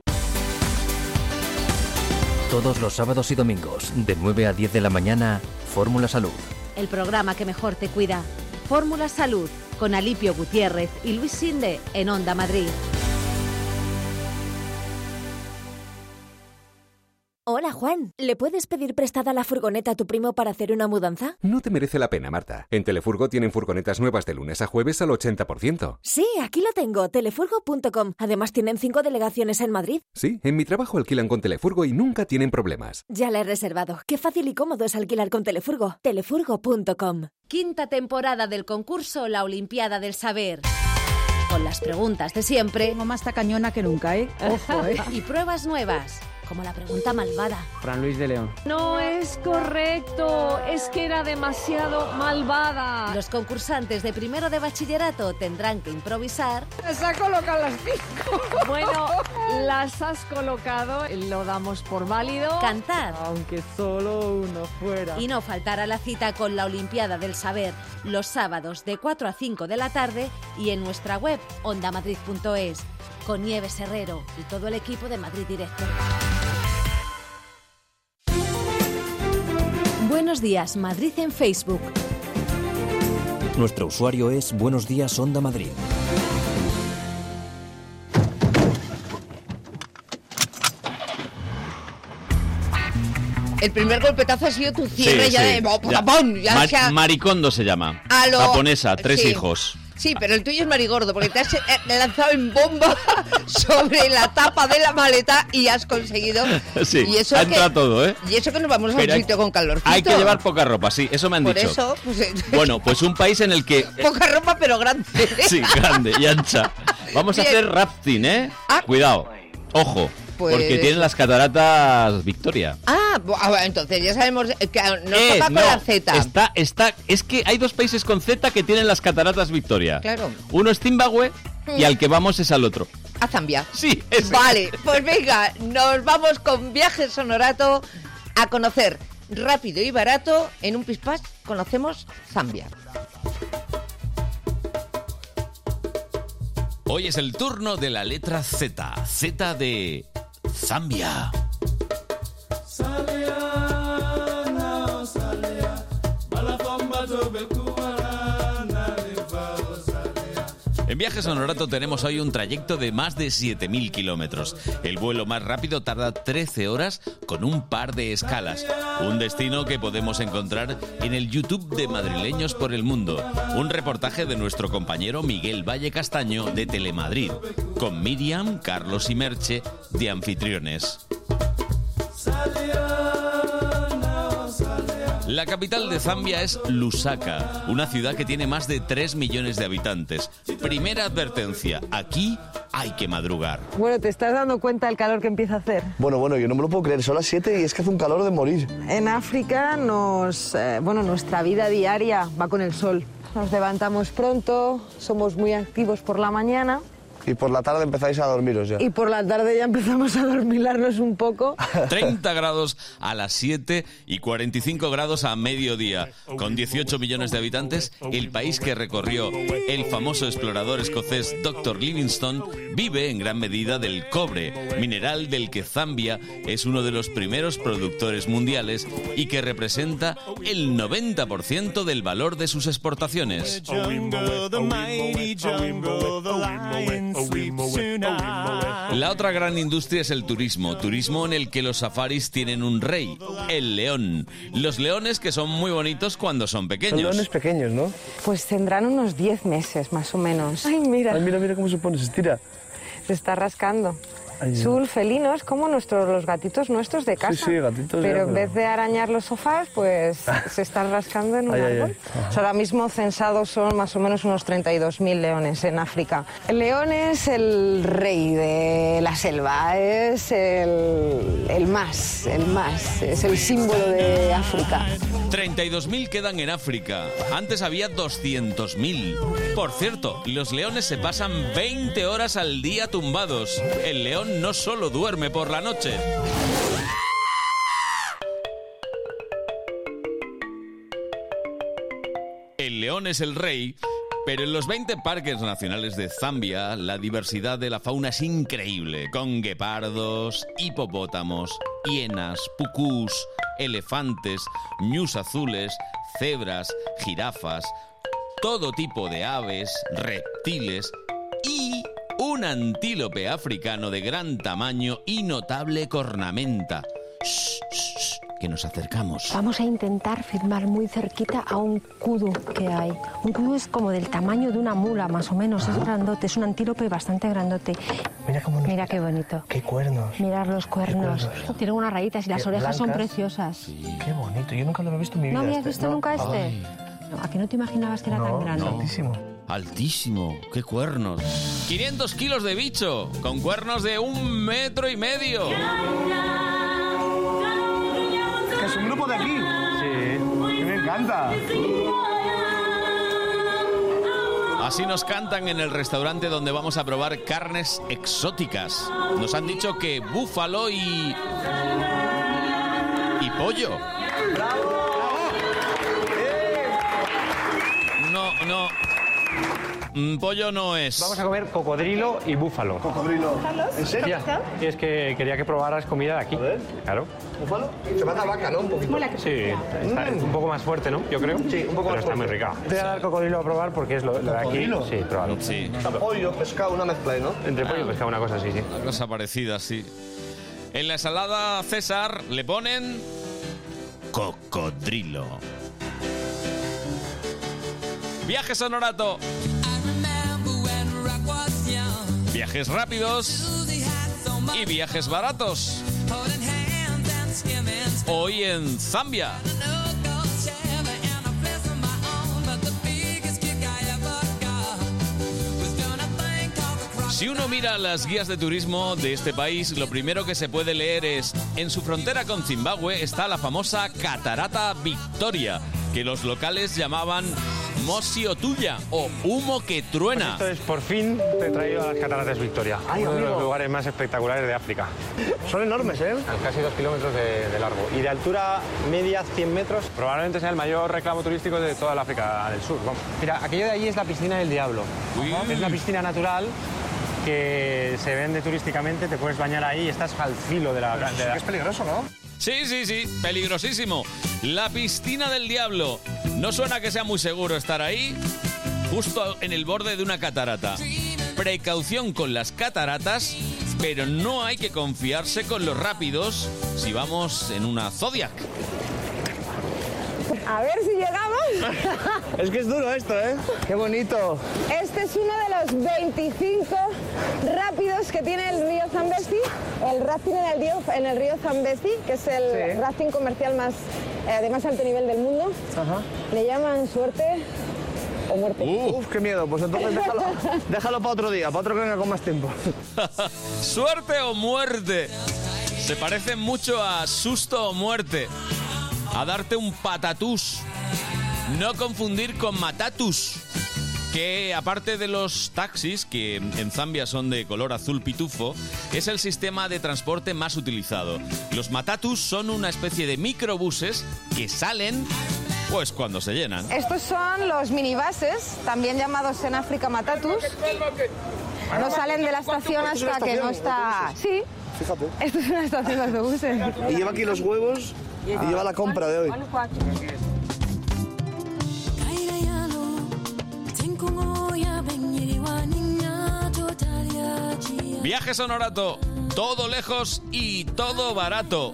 Speaker 1: Todos los sábados y domingos, de nueve a diez de la mañana, Fórmula Salud.
Speaker 6: El programa que mejor te cuida. Fórmula Salud, con Alipio Gutiérrez y Luis Sinde, en Onda Madrid.
Speaker 4: Hola, Juan. ¿Le puedes pedir prestada la furgoneta a tu primo para hacer una mudanza?
Speaker 7: No te merece la pena, Marta. En Telefurgo tienen furgonetas nuevas de lunes a jueves al ochenta por ciento.
Speaker 4: Sí, aquí lo tengo, telefurgo punto com. Además tienen cinco delegaciones en Madrid.
Speaker 7: Sí, en mi trabajo alquilan con Telefurgo y nunca tienen problemas.
Speaker 4: Ya la he reservado. Qué fácil y cómodo es alquilar con Telefurgo. telefurgo punto com.
Speaker 6: Quinta temporada del concurso La Olimpiada del Saber. Con las preguntas de siempre.
Speaker 8: Mamá está cañona que nunca, ¿eh? Ojo, ¿eh?
Speaker 6: Y pruebas nuevas. Como la pregunta malvada.
Speaker 9: Fran Luis de León.
Speaker 10: No es correcto, es que era demasiado malvada.
Speaker 6: Los concursantes de primero de bachillerato tendrán que improvisar.
Speaker 10: Las ha colocado las cinco. Bueno, las has colocado, lo damos por válido.
Speaker 6: Cantar.
Speaker 9: Aunque solo uno fuera.
Speaker 6: Y no faltar a la cita con la Olimpiada del Saber, los sábados de cuatro a cinco de la tarde y en nuestra web onda madrid punto es. con Nieves Herrero y todo el equipo de Madrid Directo. Buenos días, Madrid en Facebook.
Speaker 1: Nuestro usuario es Buenos Días Onda Madrid.
Speaker 2: El primer golpetazo ha sido tu cierre
Speaker 3: Sí,
Speaker 2: ya
Speaker 3: sí,
Speaker 2: de... ¡Pum!
Speaker 3: ya.
Speaker 2: ¡Pum! Ya
Speaker 3: Mar-
Speaker 2: se ha-
Speaker 3: Maricondo se llama.
Speaker 2: A lo-
Speaker 3: Japonesa, tres
Speaker 2: sí.
Speaker 3: hijos.
Speaker 2: Sí, pero el tuyo es marigordo, porque te has eh, lanzado en bomba sobre la tapa de la maleta y has conseguido...
Speaker 3: Sí,
Speaker 2: y eso
Speaker 3: ha
Speaker 2: que-
Speaker 3: entrado todo, ¿eh?
Speaker 2: Y eso que nos vamos a un
Speaker 3: Pero hay-
Speaker 2: sitio con calorcito.
Speaker 3: Hay que llevar poca ropa, sí, eso me han
Speaker 2: Por
Speaker 3: dicho.
Speaker 2: eso, pues... eh,
Speaker 3: Bueno, pues un país en el que...
Speaker 2: poca ropa, pero grande.
Speaker 3: Sí, grande y ancha. Vamos a
Speaker 2: Bien.
Speaker 3: hacer rafting, ¿eh?
Speaker 2: Ah.
Speaker 3: Cuidado, ojo,
Speaker 2: Pues-
Speaker 3: porque tienen las cataratas Victoria.
Speaker 2: Ah, bu- ah, bueno, entonces ya sabemos que nos
Speaker 3: Eh,
Speaker 2: toca con
Speaker 3: no,
Speaker 2: la Z.
Speaker 3: Está, está, es que hay dos países con Z que tienen las cataratas Victoria.
Speaker 2: Claro.
Speaker 3: Uno es Zimbabue y al que vamos es al otro.
Speaker 2: A Zambia.
Speaker 3: Sí, ese.
Speaker 2: Vale, pues venga, nos vamos con Viajes Honorato a conocer rápido y barato. En un pispás conocemos Zambia.
Speaker 3: Hoy es el turno de la letra Z. Z de Zambia. En Viajes Honorato tenemos hoy un trayecto de más de siete mil kilómetros. El vuelo más rápido tarda trece horas con un par de escalas. Un destino que podemos encontrar en el YouTube de Madrileños por el Mundo. Un reportaje de nuestro compañero Miguel Valle Castaño de Telemadrid, con Miriam, Carlos y Merche de anfitriones. La capital de Zambia es Lusaka, una ciudad que tiene más de tres millones de habitantes. Primera advertencia, aquí hay que madrugar.
Speaker 11: Bueno, ¿te estás dando cuenta del calor que empieza a hacer?
Speaker 12: Bueno, bueno, yo no me lo puedo creer, son las siete y es que hace un calor de morir.
Speaker 11: En África nos, eh, bueno, nuestra vida diaria va con el sol. Nos levantamos pronto, somos muy activos por la mañana.
Speaker 12: Y por la tarde empezáis a dormiros ya.
Speaker 11: Y por la tarde ya empezamos a dormilarnos un poco.
Speaker 3: treinta grados a las siete y cuarenta y cinco grados a mediodía. Con dieciocho millones de habitantes, el país que recorrió el famoso explorador escocés doctor Livingstone vive en gran medida del cobre, mineral del que Zambia es uno de los primeros productores mundiales y que representa el noventa por ciento del valor de sus exportaciones. La otra gran industria es el turismo, turismo en el que los safaris tienen un rey, el león. Los leones que son muy bonitos cuando son pequeños.
Speaker 12: Son leones pequeños, ¿no?
Speaker 11: Pues tendrán unos diez meses, más o menos. Ay, mira.
Speaker 12: Ay, mira, mira cómo se pone, se estira.
Speaker 11: Se está rascando.
Speaker 12: Ay, no.
Speaker 11: Sul felinos como nuestros, los gatitos nuestros de casa.
Speaker 12: Sí, sí, gatitos
Speaker 11: Pero
Speaker 12: ya,
Speaker 11: en
Speaker 12: pero-
Speaker 11: vez de arañar los sofás, pues se están rascando en un
Speaker 12: Ay, ay,
Speaker 11: árbol.
Speaker 12: ay. Ajá.
Speaker 11: O sea, ahora mismo censados son más o menos unos treinta y dos mil leones en África. El león es el rey de la selva, es el, el más, el más, es el símbolo de África.
Speaker 3: treinta y dos mil quedan en África. Antes había doscientos mil. Por cierto, los leones se pasan veinte horas al día tumbados. El león no solo duerme por la noche. El león es el rey, pero en los veinte parques nacionales de Zambia la diversidad de la fauna es increíble, con guepardos, hipopótamos, hienas, pucús, elefantes, ñus azules, cebras, jirafas, todo tipo de aves, reptiles y un antílope africano de gran tamaño y notable cornamenta. Shh, shh, shh, que nos acercamos.
Speaker 13: Vamos a intentar filmar muy cerquita a un kudu que hay. Un kudu es como del tamaño de una mula, más o menos. Es grandote, es un antílope bastante grandote.
Speaker 12: Mira cómo nos...
Speaker 13: Mira qué bonito.
Speaker 12: Qué cuernos.
Speaker 13: Mirar los cuernos.
Speaker 12: cuernos.
Speaker 13: Tiene unas rayitas y las
Speaker 12: Qué
Speaker 13: orejas son
Speaker 12: blancas.
Speaker 13: preciosas.
Speaker 12: Qué bonito, yo nunca lo había visto en mi vida.
Speaker 13: ¿No habías
Speaker 12: este.
Speaker 13: visto
Speaker 12: No.
Speaker 13: nunca este?
Speaker 12: Ay.
Speaker 13: No, ¿a que no te imaginabas que era tan grande?
Speaker 12: No, altísimo.
Speaker 3: Altísimo, qué cuernos. quinientos kilos de bicho, con cuernos de un metro y medio.
Speaker 12: ¿Que es un grupo de aquí? Sí. Que me encanta.
Speaker 3: Así nos cantan en el restaurante donde vamos a probar carnes exóticas. Nos han dicho que búfalo y... y pollo.
Speaker 12: ¡Bravo!
Speaker 3: No, no. Mm, pollo no es.
Speaker 9: Vamos a comer cocodrilo y búfalo.
Speaker 12: ¿Cocodrilo? ¿En serio?
Speaker 9: Y es que quería que probaras comida de aquí. Claro.
Speaker 12: ¿Búfalo? Se mata vaca, ¿no? Un poquito.
Speaker 9: Sí, está un poco más fuerte, ¿no? Yo creo.
Speaker 12: Sí, un poco
Speaker 9: Pero
Speaker 12: más
Speaker 9: está muy
Speaker 12: fuerte.
Speaker 9: rica. Te voy a dar cocodrilo a probar porque es lo, lo de aquí.
Speaker 12: ¿Cocodrilo?
Speaker 9: Sí, pruébalo.
Speaker 3: Sí.
Speaker 12: Pollo, pescado, una mezcla, ¿no?
Speaker 9: Entre pollo y pescado, una cosa así, sí.
Speaker 3: Una cosa parecida, sí. En la ensalada César le ponen cocodrilo. Viajes Honorato. Viajes rápidos y viajes baratos. Hoy en Zambia. Si uno mira las guías de turismo de este país, lo primero que se puede leer es: en su frontera con Zimbabue está la famosa Catarata Victoria, que los locales llamaban Mosi Otuya o humo que truena.
Speaker 9: Esto es, por fin, te he traído a las Cataratas Victoria,
Speaker 12: Ay,
Speaker 9: uno de
Speaker 12: amigo.
Speaker 9: los lugares más espectaculares de África.
Speaker 12: Son enormes, ¿eh?
Speaker 9: Casi dos kilómetros de, de largo y de altura media cien metros. Probablemente sea el mayor reclamo turístico de toda la África del Sur. Vamos. Mira, aquello de allí es la piscina del diablo.
Speaker 3: Uy.
Speaker 9: Es una piscina natural que se vende turísticamente, te puedes bañar ahí y estás al filo de la... de la-
Speaker 12: Es peligroso, ¿no?
Speaker 3: Sí, sí, sí, peligrosísimo. La piscina del diablo. No suena que sea muy seguro estar ahí, justo en el borde de una catarata. Precaución con las cataratas, pero no hay que confiarse con los rápidos si vamos en una Zodiac.
Speaker 11: A ver si llegamos.
Speaker 12: Es que es duro esto, ¿eh? Qué bonito.
Speaker 11: Este es uno de los veinticinco rápidos que tiene el río Zambezi, el rafting en el río, en el río Zambezi, que es el
Speaker 12: Sí.
Speaker 11: rafting comercial más, eh, de más alto nivel del mundo.
Speaker 12: Ajá.
Speaker 11: Le llaman suerte o muerte.
Speaker 12: Uf, qué miedo. Pues entonces déjalo, déjalo para otro día, para otro que venga con más tiempo.
Speaker 3: Suerte o muerte. Se parecen mucho a susto o muerte. A darte un patatús. No confundir con matatus. Que aparte de los taxis, que en Zambia son de color azul pitufo, es el sistema de transporte más utilizado. Los matatus son una especie de microbuses que salen, pues cuando se llenan.
Speaker 11: Estos son los minibuses, también llamados en África matatus. No salen de la estación
Speaker 12: ¿Esto es una
Speaker 11: hasta que no
Speaker 12: estación de
Speaker 11: está...
Speaker 12: autobuses?
Speaker 11: Sí,
Speaker 12: Fíjate.
Speaker 11: esto es una estación de autobuses.
Speaker 12: Y lleva aquí los huevos y lleva la compra de hoy.
Speaker 3: Viajes Honorato, todo lejos y todo barato.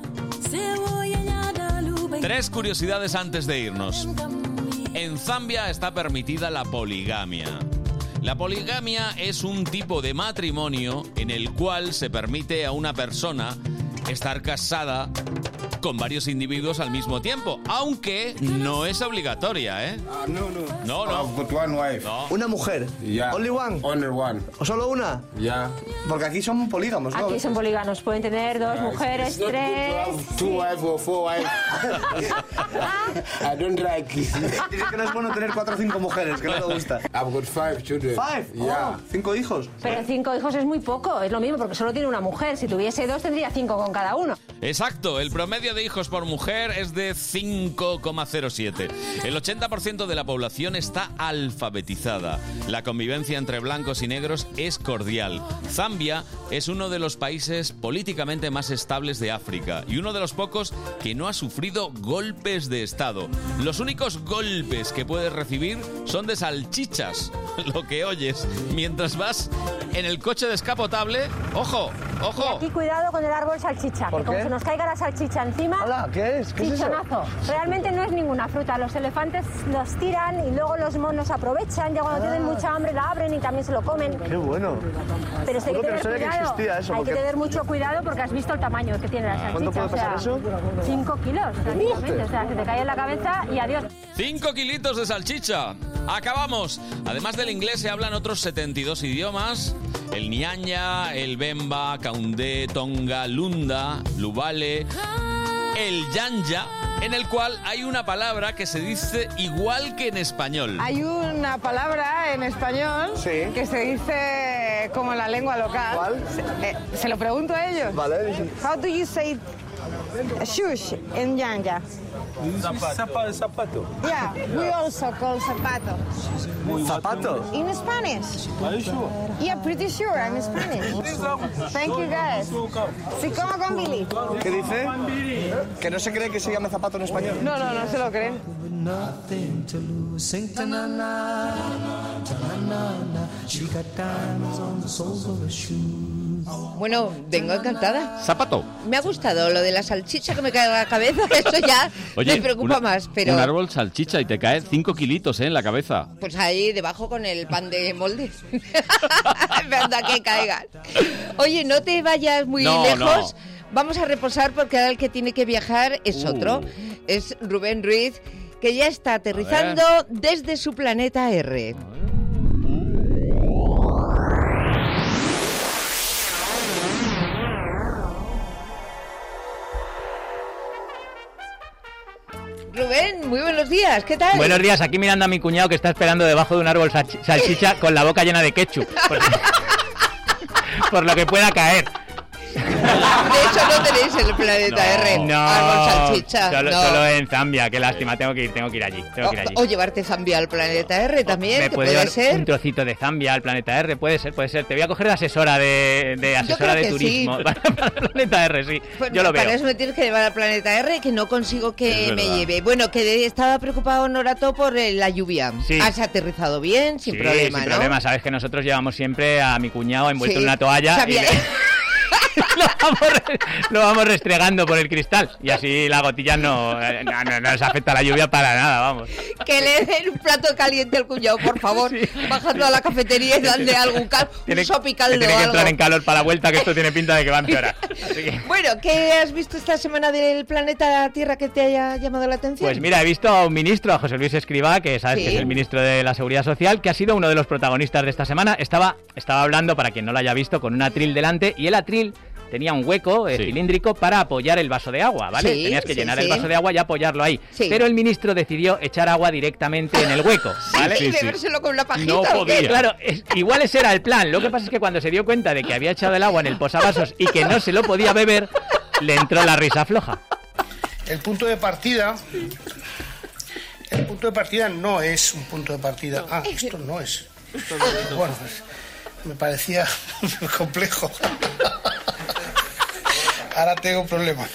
Speaker 3: Tres curiosidades antes de irnos. En Zambia está permitida la poligamia. La poligamia es un tipo de matrimonio en el cual se permite a una persona estar casada con varios individuos al mismo tiempo, aunque no es obligatoria, ¿eh?
Speaker 12: Ah, no, no.
Speaker 3: No, no.
Speaker 14: I've got one wife.
Speaker 3: No.
Speaker 12: Una mujer.
Speaker 14: Yeah.
Speaker 12: Only one.
Speaker 14: Only one.
Speaker 12: ¿O solo una?
Speaker 14: Yeah.
Speaker 12: Porque aquí son polígamos, ¿no?
Speaker 13: Aquí son políganos, pueden tener dos mujeres,
Speaker 14: It's not good to
Speaker 13: tres.
Speaker 14: have two wives or four wives. I don't like it.
Speaker 12: Dice que no es bueno tener cuatro o cinco mujeres, que no le gusta.
Speaker 14: I've got five children.
Speaker 12: Five.
Speaker 14: Yeah.
Speaker 12: Oh, cinco hijos.
Speaker 13: Pero cinco hijos es muy poco, es lo mismo porque solo tiene una mujer. Si tuviese dos tendría cinco con cada uno.
Speaker 3: Exacto, el promedio de hijos por mujer es de cinco coma cero siete. El ochenta por ciento de la población está alfabetizada. La convivencia entre blancos y negros es cordial. Zambia es uno de los países políticamente más estables de África y uno de los pocos que no ha sufrido golpes de Estado. Los únicos golpes que puedes recibir son de salchichas, lo que oyes mientras vas en el coche descapotable. ¡Ojo! ¡Ojo!
Speaker 13: Aquí cuidado con el árbol salchicha,
Speaker 12: ¿Por
Speaker 13: que como
Speaker 12: qué?
Speaker 13: se nos caiga la salchicha encima...
Speaker 12: Hola, ¿qué es? ¿Qué es eso?
Speaker 13: Chichonazo. Realmente no es ninguna fruta. Los elefantes los tiran y luego los monos aprovechan. Ya cuando
Speaker 12: Ah.
Speaker 13: tienen mucha hambre la abren y también se lo comen.
Speaker 12: Qué bueno.
Speaker 13: Pero esto hay
Speaker 12: Juro
Speaker 13: que
Speaker 12: que no
Speaker 13: tener
Speaker 12: sabía que
Speaker 13: cuidado.
Speaker 12: existía eso,
Speaker 13: Hay
Speaker 12: porque-
Speaker 13: que tener mucho cuidado porque has visto el tamaño que tiene la salchicha.
Speaker 12: ¿Cuánto puede
Speaker 13: o sea,
Speaker 12: pesar eso?
Speaker 13: Cinco kilos, prácticamente. O sea, que te cae en la cabeza y adiós.
Speaker 3: Cinco kilitos de salchicha. Acabamos. Además del inglés se hablan otros setenta y dos idiomas. El Nyanya, el Bemba, Kaundé, Tonga, Lunda, Lubale, el Yanya, en el cual hay una palabra que se dice igual que en español.
Speaker 11: Hay una palabra en español
Speaker 12: Sí.
Speaker 11: que se dice como en la lengua local.
Speaker 12: ¿Cuál?
Speaker 11: Se, eh, se lo pregunto a ellos.
Speaker 12: Vale, dice.
Speaker 11: How do you say Shoes in Yanja.
Speaker 12: Zapato. Zapato.
Speaker 11: Yeah, we also call zapato.
Speaker 12: Zapato?
Speaker 11: In Spanish.
Speaker 12: Are you sure?
Speaker 11: Yeah, pretty sure I'm Spanish. Thank you guys. Sí, como con Billy.
Speaker 12: ¿Qué dice? ¿Que no se cree que se llame zapato en español?
Speaker 11: No, no, no se lo creen.
Speaker 2: Bueno, vengo encantada.
Speaker 3: Zapato.
Speaker 2: Me ha gustado lo de la salchicha que me cae en la cabeza, eso ya
Speaker 3: Oye,
Speaker 2: me preocupa
Speaker 3: una-
Speaker 2: más, pero
Speaker 3: un árbol salchicha y te cae cinco kilitos ¿eh? en la cabeza.
Speaker 2: pues ahí debajo con el pan de molde. Es verdad que caigan. Oye, no te vayas muy
Speaker 3: No,
Speaker 2: lejos.
Speaker 3: no.
Speaker 2: Vamos a reposar porque ahora el que tiene que viajar es
Speaker 3: Uh.
Speaker 2: otro. Es Rubén Ruiz, que ya está aterrizando desde su planeta R. Rubén, muy buenos días, ¿qué tal?
Speaker 15: Buenos días, aquí mirando a mi cuñado que está esperando debajo de un árbol salch- salchicha con la boca llena de ketchup. Por, por lo que pueda caer.
Speaker 2: De hecho, no tenéis el planeta R.
Speaker 15: No,
Speaker 2: Árbol salchicha.
Speaker 15: solo,
Speaker 2: no.
Speaker 15: solo en Zambia, qué lástima, tengo que ir, tengo que ir allí. Tengo que ir allí.
Speaker 2: O, o llevarte Zambia al planeta R también,
Speaker 15: Me
Speaker 2: que
Speaker 15: puede
Speaker 2: puede
Speaker 15: llevar
Speaker 2: ser.
Speaker 15: un trocito de Zambia al planeta R, puede ser, puede ser. Te voy a coger de asesora de, de asesora
Speaker 2: creo
Speaker 15: de
Speaker 2: que
Speaker 15: turismo
Speaker 2: sí.
Speaker 15: para, para el planeta R, sí.
Speaker 2: Pues
Speaker 15: Yo lo veo.
Speaker 2: para eso me tienes que llevar al planeta R, que no consigo que
Speaker 15: Es
Speaker 2: me
Speaker 15: verdad.
Speaker 2: lleve. Bueno, que estaba preocupado Norato por eh, la lluvia.
Speaker 15: Sí.
Speaker 2: Has aterrizado bien, sin
Speaker 15: Sí,
Speaker 2: problema,
Speaker 15: sin
Speaker 2: ¿no?
Speaker 15: problema. Sabes que nosotros llevamos siempre a mi cuñado envuelto
Speaker 2: Sí.
Speaker 15: en una toalla
Speaker 2: Sabía-
Speaker 15: y le- lo, vamos, re- lo vamos restregando por el cristal y así la gotilla no, eh, no, no, no nos afecta la lluvia para nada, vamos.
Speaker 2: Que le den un plato caliente al cuñado, por favor. Bajando a la cafetería y darle algún cal,
Speaker 15: Tiene,
Speaker 2: un sopicaldo
Speaker 15: tiene que
Speaker 2: o
Speaker 15: entrar
Speaker 2: algo.
Speaker 15: en calor para la vuelta, que esto tiene pinta de que va a empeorar. Así que-
Speaker 2: Bueno, ¿qué has visto esta semana del planeta Tierra que te haya llamado la atención?
Speaker 15: Pues mira, he visto a un ministro, a José Luis Escrivá, que sabes
Speaker 2: Sí.
Speaker 15: que es el ministro de la Seguridad Social, que ha sido uno de los protagonistas de esta semana. Estaba, estaba hablando, para quien no lo haya visto, con un atril delante, y el atril tenía un hueco eh,
Speaker 3: Sí.
Speaker 15: cilíndrico para apoyar el vaso de agua, ¿vale?
Speaker 2: Sí,
Speaker 15: Tenías que
Speaker 2: sí,
Speaker 15: llenar
Speaker 2: sí.
Speaker 15: el vaso de agua y apoyarlo ahí.
Speaker 2: Sí.
Speaker 15: Pero el ministro decidió echar agua directamente en el hueco, ¿vale?
Speaker 2: Sí, bebérselo con una pajita.
Speaker 15: No
Speaker 2: ¿o qué?
Speaker 15: podía. Claro, es- igual ese era el plan. Lo que pasa es que cuando se dio cuenta de que había echado el agua en el posavasos y que no se lo podía beber, le entró la risa floja.
Speaker 16: El punto de partida. El punto de partida no es un punto de partida. Ah, esto no es. Esto no es. Bueno, pues, me parecía complejo. Ahora tengo problemas.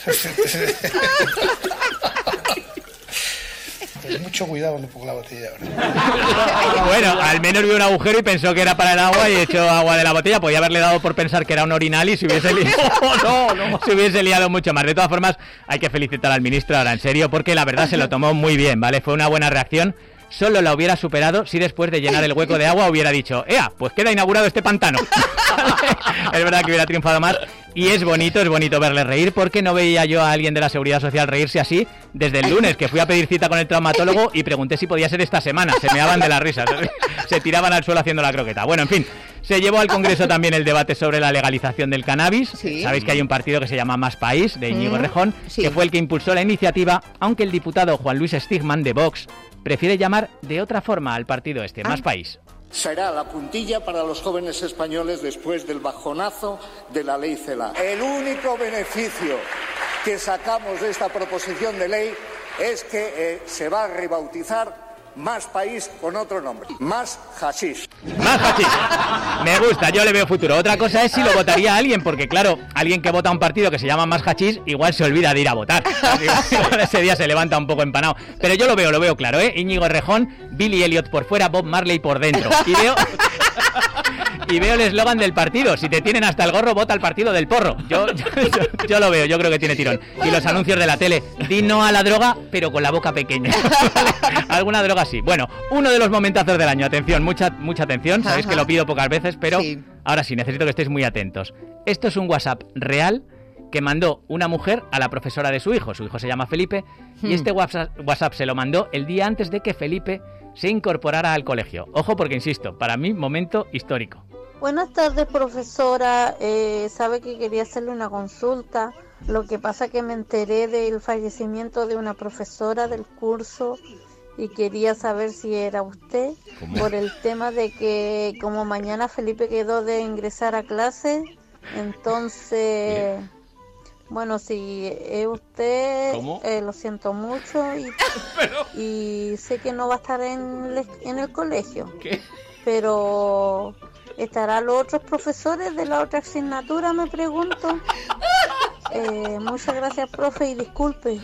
Speaker 16: Pues mucho cuidado cuando pongo la botella ahora.
Speaker 15: Bueno, al menos vio un agujero y pensó que era para el agua y echó agua de la botella. Podía haberle dado por pensar que era un orinal y se hubiese, li- no, no, se hubiese liado mucho más. De todas formas, hay que felicitar al ministro ahora, en serio, porque la verdad se lo tomó muy bien, ¿vale? Fue una buena reacción. Solo la hubiera superado si después de llenar el hueco de agua hubiera dicho, ¡ea! Pues queda inaugurado este pantano. Es verdad que hubiera triunfado más. Y es bonito, es bonito verle reír, porque no veía yo a alguien de la Seguridad Social reírse así desde el lunes, que fui a pedir cita con el traumatólogo y pregunté si podía ser esta semana. Se meaban de la risa, se tiraban al suelo haciendo la croqueta. Bueno, en fin, se llevó al Congreso también el debate sobre la legalización del cannabis.
Speaker 2: Sí.
Speaker 15: Sabéis que hay un partido que se llama Más País, de Íñigo
Speaker 2: Mm,
Speaker 15: Errejón,
Speaker 2: sí.
Speaker 15: que fue el que impulsó la iniciativa, aunque el diputado Juan Luis Stigman, de Vox, prefiere llamar de otra forma al partido este, Más País.
Speaker 17: Será la puntilla para los jóvenes españoles después del bajonazo de la ley CELA. El único beneficio que sacamos de esta proposición de ley es que eh, se va a rebautizar Más País con otro nombre, Más Hashish.
Speaker 15: Más hachís. Me gusta, yo le veo futuro. Otra cosa es si lo votaría alguien, porque claro, alguien que vota a un partido que se llama Más Hachís, igual se olvida de ir a votar. Igual ese día se levanta un poco empanado. Pero yo lo veo, lo veo claro, ¿eh? Íñigo Errejón, Billy Elliot por fuera, Bob Marley por dentro. Y veo... Y veo el eslogan del partido: si te tienen hasta el gorro, vota al partido del porro. Yo, yo, yo, yo lo veo, yo creo que tiene tirón. Y los anuncios de la tele: di no a la droga, pero con la boca pequeña. Alguna droga sí. Bueno, uno de los momentazos del año. Atención, mucha, mucha atención. Sabéis
Speaker 2: Ajá.
Speaker 15: que lo pido pocas veces, pero
Speaker 2: Sí.
Speaker 15: ahora sí, necesito que estéis muy atentos. Esto es un WhatsApp real que mandó una mujer a la profesora de su hijo. Su hijo se llama Felipe.
Speaker 2: Hmm.
Speaker 15: Y este WhatsApp, WhatsApp se lo mandó el día antes de que Felipe se incorporara al colegio. Ojo, porque insisto, para mí, momento histórico.
Speaker 18: Buenas tardes, profesora. Eh, sabe que quería hacerle una consulta. Lo que pasa que me enteré del fallecimiento de una profesora del curso y quería saber si era usted.
Speaker 3: ¿Cómo?
Speaker 18: Por el tema de que como mañana Felipe quedó de ingresar a clase, entonces Bueno, si es usted,
Speaker 3: ¿Cómo?
Speaker 18: eh, lo siento mucho y, y sé que no va a estar en el, en el colegio.
Speaker 3: ¿Qué?
Speaker 18: Pero ¿estarán los otros profesores de la otra asignatura? Me pregunto. Eh, muchas gracias, profe, y disculpe.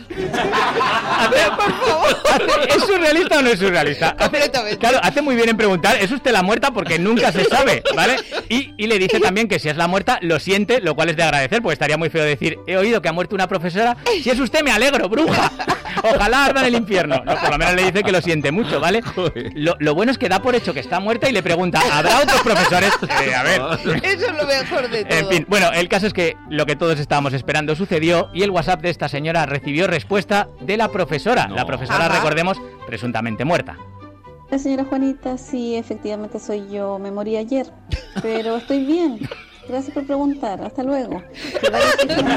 Speaker 15: ¿Es surrealista o no es surrealista? Hace,
Speaker 2: Completamente.
Speaker 15: claro, hace muy bien en preguntar, ¿es usted la muerta? Porque nunca se sabe, ¿vale? Y, y le dice también que si es la muerta, lo siente, lo cual es de agradecer, porque estaría muy feo decir, he oído que ha muerto una profesora, si es usted me alegro, bruja. Ojalá arda en el infierno. No, por lo menos le dice que lo siente mucho, ¿vale? Lo, lo bueno es que da por hecho que está muerta y le pregunta, ¿habrá otros profesores? Eh, a ver.
Speaker 2: Eso es lo mejor de todo.
Speaker 15: En fin, bueno, el caso es que lo que todos estábamos esperando sucedió y el WhatsApp de esta señora recibió respuesta de la profesora.
Speaker 3: No.
Speaker 15: La profesora,
Speaker 2: Ajá.
Speaker 15: recordemos, presuntamente muerta.
Speaker 19: La señora Juanita, sí, efectivamente soy yo. Me morí ayer, pero estoy bien. Gracias por preguntar. Hasta luego. Que vaya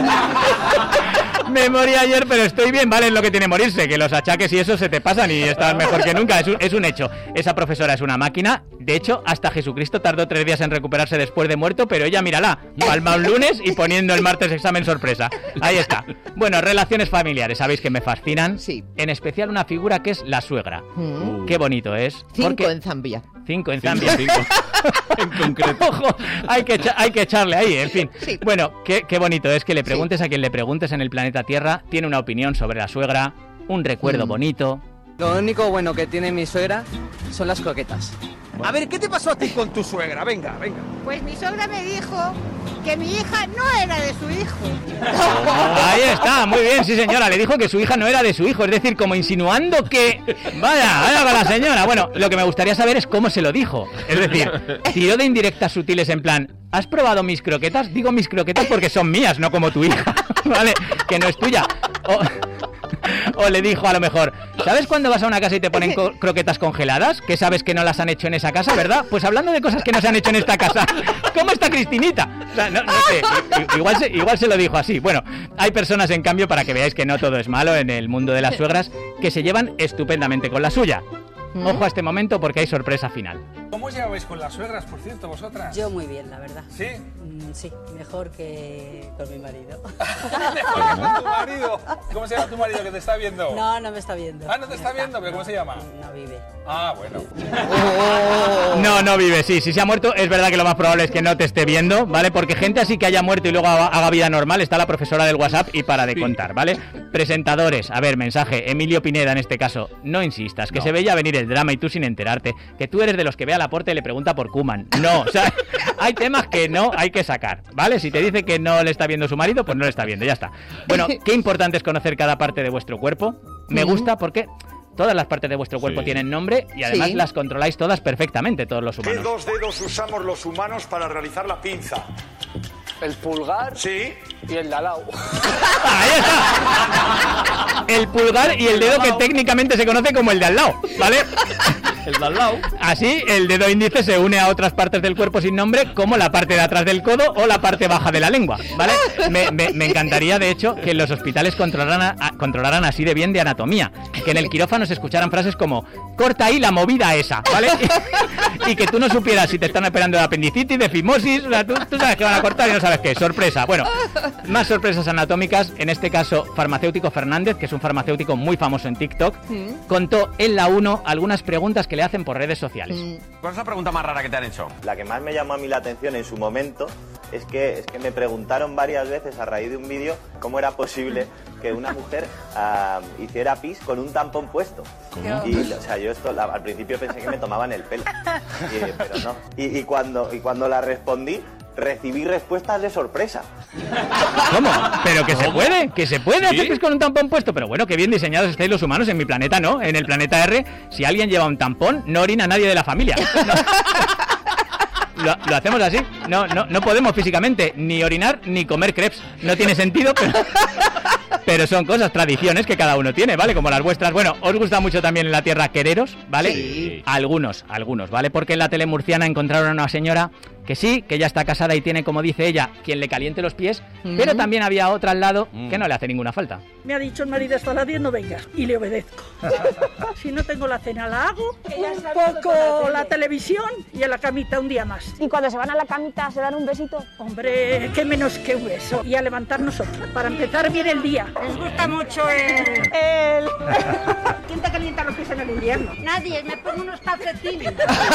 Speaker 15: Me morí ayer, pero estoy bien, vale, es lo que tiene morirse, que los achaques y eso se te pasan y estás mejor que nunca, es un, es un hecho. Esa profesora es una máquina, de hecho, hasta Jesucristo tardó tres días en recuperarse después de muerto, pero ella, mírala, palma un lunes y poniendo el martes examen sorpresa. Ahí está. Bueno, relaciones familiares, sabéis que me fascinan,
Speaker 2: Sí.
Speaker 15: en especial una figura que es la suegra.
Speaker 2: Mm.
Speaker 15: Qué bonito es.
Speaker 2: Cinco
Speaker 15: porque-
Speaker 2: en Zambia.
Speaker 15: Cinco en
Speaker 3: Cinco,
Speaker 15: Zambia.
Speaker 3: cinco. En concreto.
Speaker 15: Ojo, hay que, echa- hay que echarle ahí, en fin.
Speaker 2: Sí.
Speaker 15: Bueno, qué, qué bonito es que le preguntes a quien le preguntes en el planeta Tierra, tiene una opinión sobre la suegra, un recuerdo
Speaker 2: Mm.
Speaker 15: bonito.
Speaker 20: Lo único bueno que tiene mi suegra son las croquetas.
Speaker 12: A ver, ¿qué te pasó a ti con tu suegra? Venga, venga.
Speaker 21: Pues mi suegra me dijo que mi hija no era de su hijo.
Speaker 15: Ahí está, muy bien, sí señora, le dijo que su hija no era de su hijo, es decir, como insinuando que... Vaya, vaya con la señora. Bueno, lo que me gustaría saber es cómo se lo dijo. Es decir, tiró de indirectas sutiles en plan, ¿has probado mis croquetas? Digo mis croquetas porque son mías, no como tu hija, ¿vale? Que no es tuya. O... O le dijo a lo mejor, ¿sabes cuando vas a una casa y te ponen co- croquetas congeladas? Que sabes que no las han hecho en esa casa, ¿verdad? Pues hablando de cosas que no se han hecho en esta casa, ¿cómo está Cristinita? O sea, no, no sé, i- igual se, igual se lo dijo así. Bueno, hay personas, en cambio, para que veáis que no todo es malo en el mundo de las suegras, que se llevan estupendamente con la suya. Ojo a este momento porque hay sorpresa final.
Speaker 12: ¿Cómo os llevabais con las suegras, por cierto, vosotras?
Speaker 22: Yo muy bien, la verdad.
Speaker 12: ¿Sí?
Speaker 22: Mm, sí, mejor que con mi marido.
Speaker 12: Mejor que con tu marido. ¿Cómo se llama tu marido que te está viendo?
Speaker 22: No, no me está viendo.
Speaker 12: Ah, no te está viendo, pero ¿cómo se llama?
Speaker 22: No vive.
Speaker 12: Ah, bueno.
Speaker 15: No, no vive, sí, si se ha muerto es verdad que lo más probable es que no te esté viendo, ¿vale? Porque gente así que haya muerto y luego haga, haga vida normal, está la profesora del WhatsApp y para de contar, ¿vale? Presentadores, a ver, mensaje, Emilio Pineda en este caso, no insistas, que
Speaker 3: No.
Speaker 15: se veía venir el drama y tú sin enterarte, que tú eres de los que ve a Laporte y le pregunta por Koeman, no, o sea, hay temas que no hay que sacar, ¿vale? Si te dice que no le está viendo su marido, pues no le está viendo, ya está. Bueno, qué importante es conocer cada parte de vuestro cuerpo, me
Speaker 2: Mm.
Speaker 15: gusta porque... Todas las partes de vuestro cuerpo
Speaker 3: Sí.
Speaker 15: tienen nombre y además
Speaker 2: Sí.
Speaker 15: las controláis todas perfectamente, todos los
Speaker 23: ¿Qué
Speaker 15: humanos.
Speaker 23: dos dedos usamos los humanos para realizar la pinza?
Speaker 20: El pulgar
Speaker 23: Sí.
Speaker 20: y el de al lado.
Speaker 15: Ahí está. El pulgar y el dedo que técnicamente se conoce como el de al lado, ¿vale?
Speaker 3: El de al lado.
Speaker 15: Así, el dedo índice se une a otras partes del cuerpo sin nombre, como la parte de atrás del codo o la parte baja de la lengua, ¿vale? Me, me- me encantaría, de hecho, que en los hospitales controlaran, a- a- controlaran así de bien de anatomía. Que en el quirófano se escucharan frases como, corta ahí la movida esa, ¿vale? Y que tú no supieras si te están operando de apendicitis, de fimosis, o sea, tú, tú sabes que van a cortar y no sabes qué. Sorpresa. Bueno, más sorpresas anatómicas. En este caso, Farmacéutico Fernández, que es un farmacéutico muy famoso en TikTok, contó en la uno algunas preguntas que le hacen por redes sociales.
Speaker 12: ¿Cuál es la pregunta más rara que te han hecho?
Speaker 24: La que más me llamó a mí la atención en su momento es que, es que me preguntaron varias veces a raíz de un vídeo cómo era posible que una mujer ah, hiciera pis con un tampón puesto.
Speaker 3: ¿Cómo?
Speaker 24: Y, o sea, yo esto la- al principio pensé que me tomaban el pelo, y, pero no. Y, y cuando, y cuando la respondí, recibí respuestas de sorpresa.
Speaker 15: ¿Cómo? Pero que se puede, que se puede
Speaker 24: ¿Sí?
Speaker 15: hacer pis con un tampón puesto. Pero bueno, qué bien diseñados estáis los humanos. En mi planeta no. En el planeta R, si alguien lleva un tampón, no orina nadie de la familia. No. Lo, lo hacemos así. No, no, no podemos físicamente ni orinar ni comer crepes. No tiene sentido, pero, pero son cosas, tradiciones que cada uno tiene, ¿vale? Como las vuestras. Bueno, os gusta mucho también en la tierra quereros, ¿vale?
Speaker 3: Sí.
Speaker 15: Algunos, algunos, ¿vale? Porque en la tele murciana encontraron a una señora que sí, que ella está casada y tiene, como dice ella, quien le caliente los pies, mm. pero también había otra al lado mm. que no le hace ninguna falta.
Speaker 4: Me ha dicho el marido hasta las diez no vengas, y le obedezco. Si no tengo la cena la hago, un poco la televisión y a la camita un día más.
Speaker 5: ¿Y cuando se van a la camita se dan un besito?
Speaker 4: Hombre, qué menos que un beso. Y a levantarnos otro, para empezar bien el día.
Speaker 21: Les gusta mucho el...
Speaker 4: el...
Speaker 21: ¿Quién te calienta los pies en el invierno? Nadie, me pongo unos calcetines.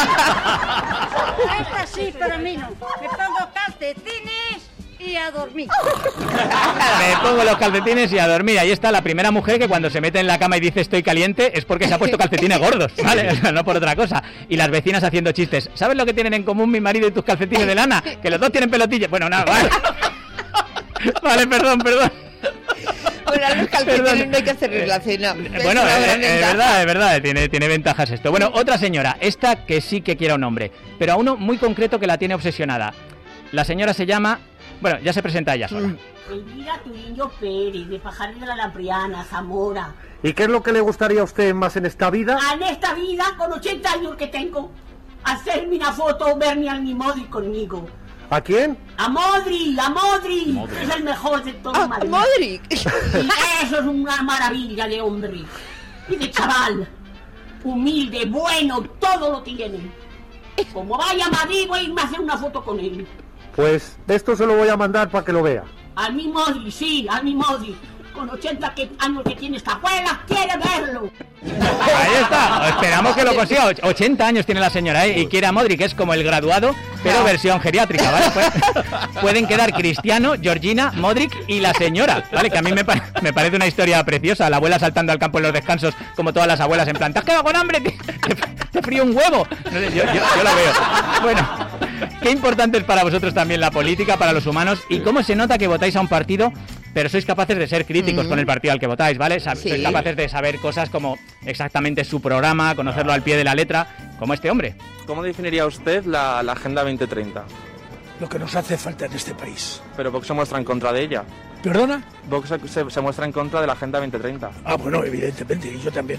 Speaker 21: Esta sí, pero a mí no. Me pongo calcetines y a dormir.
Speaker 15: Me pongo los calcetines y a dormir. Ahí está la primera mujer que cuando se mete en la cama y dice estoy caliente es porque se ha puesto calcetines gordos, ¿vale? O sea, no por otra cosa. Y las vecinas haciendo chistes. ¿Sabes lo que tienen en común mi marido y tus calcetines de lana? Que los dos tienen pelotillas. Bueno, nada, vale. Vale, perdón, perdón.
Speaker 2: Bueno, a los calcetines no hay que hacerles la cena.
Speaker 15: Bueno, es, es, es verdad, es verdad, tiene, tiene ventajas esto. Bueno, otra señora, esta que sí que quiere a un hombre, pero a uno muy concreto que la tiene obsesionada. La señora se llama... Bueno, ya se presenta ella sola.
Speaker 7: Elvira Turillo Pérez, de Pajares de la Lampriana, Zamora.
Speaker 8: ¿Y qué es lo que le gustaría a usted más en esta vida?
Speaker 7: En esta vida, con ochenta años que tengo, hacerme una foto, verme al mi Modri conmigo.
Speaker 8: ¿A quién?
Speaker 7: A Modri, a Modri, Modri. Es el mejor de todo
Speaker 2: ah,
Speaker 7: Madrid.
Speaker 2: Modri.
Speaker 7: Y eso es una maravilla de hombre. Y de chaval, humilde, bueno, todo lo tiene. Como vaya a Madrid, voy a irme a hacer una foto con él.
Speaker 8: Pues esto se lo voy a mandar para que lo vea.
Speaker 7: A mi Modri, sí, a mi Modri. Con ochenta años que tiene esta abuela, quiere verlo.
Speaker 15: Ahí está, esperamos que lo consiga. ochenta años tiene la señora, ¿eh? Y quiere a Modri, que es como el graduado, pero versión geriátrica, ¿vale? Pues, pueden quedar Cristiano, Georgina, Modric y la señora, ¿vale? Que a mí me, pa me parece una historia preciosa. La abuela saltando al campo en los descansos, como todas las abuelas, en plan, ¿te has quedado con hambre? Te, te, te frío un huevo. No sé, yo, yo, yo lo veo. Bueno, qué importante es para vosotros también la política, para los humanos, y cómo se nota que votáis a un partido, pero sois capaces de ser críticos mm. con el partido al que votáis, ¿vale? Sa sí. Sois capaces de saber cosas como exactamente su programa, conocerlo al pie de la letra, como este hombre.
Speaker 25: ¿Cómo definiría usted la, la Agenda veinte treinta?
Speaker 16: Lo que nos hace falta en este país.
Speaker 25: Pero Vox se muestra en contra de ella.
Speaker 16: ¿Perdona?
Speaker 25: Vox se, se muestra en contra de la Agenda veinte treinta.
Speaker 16: Ah, bueno, evidentemente, y yo también.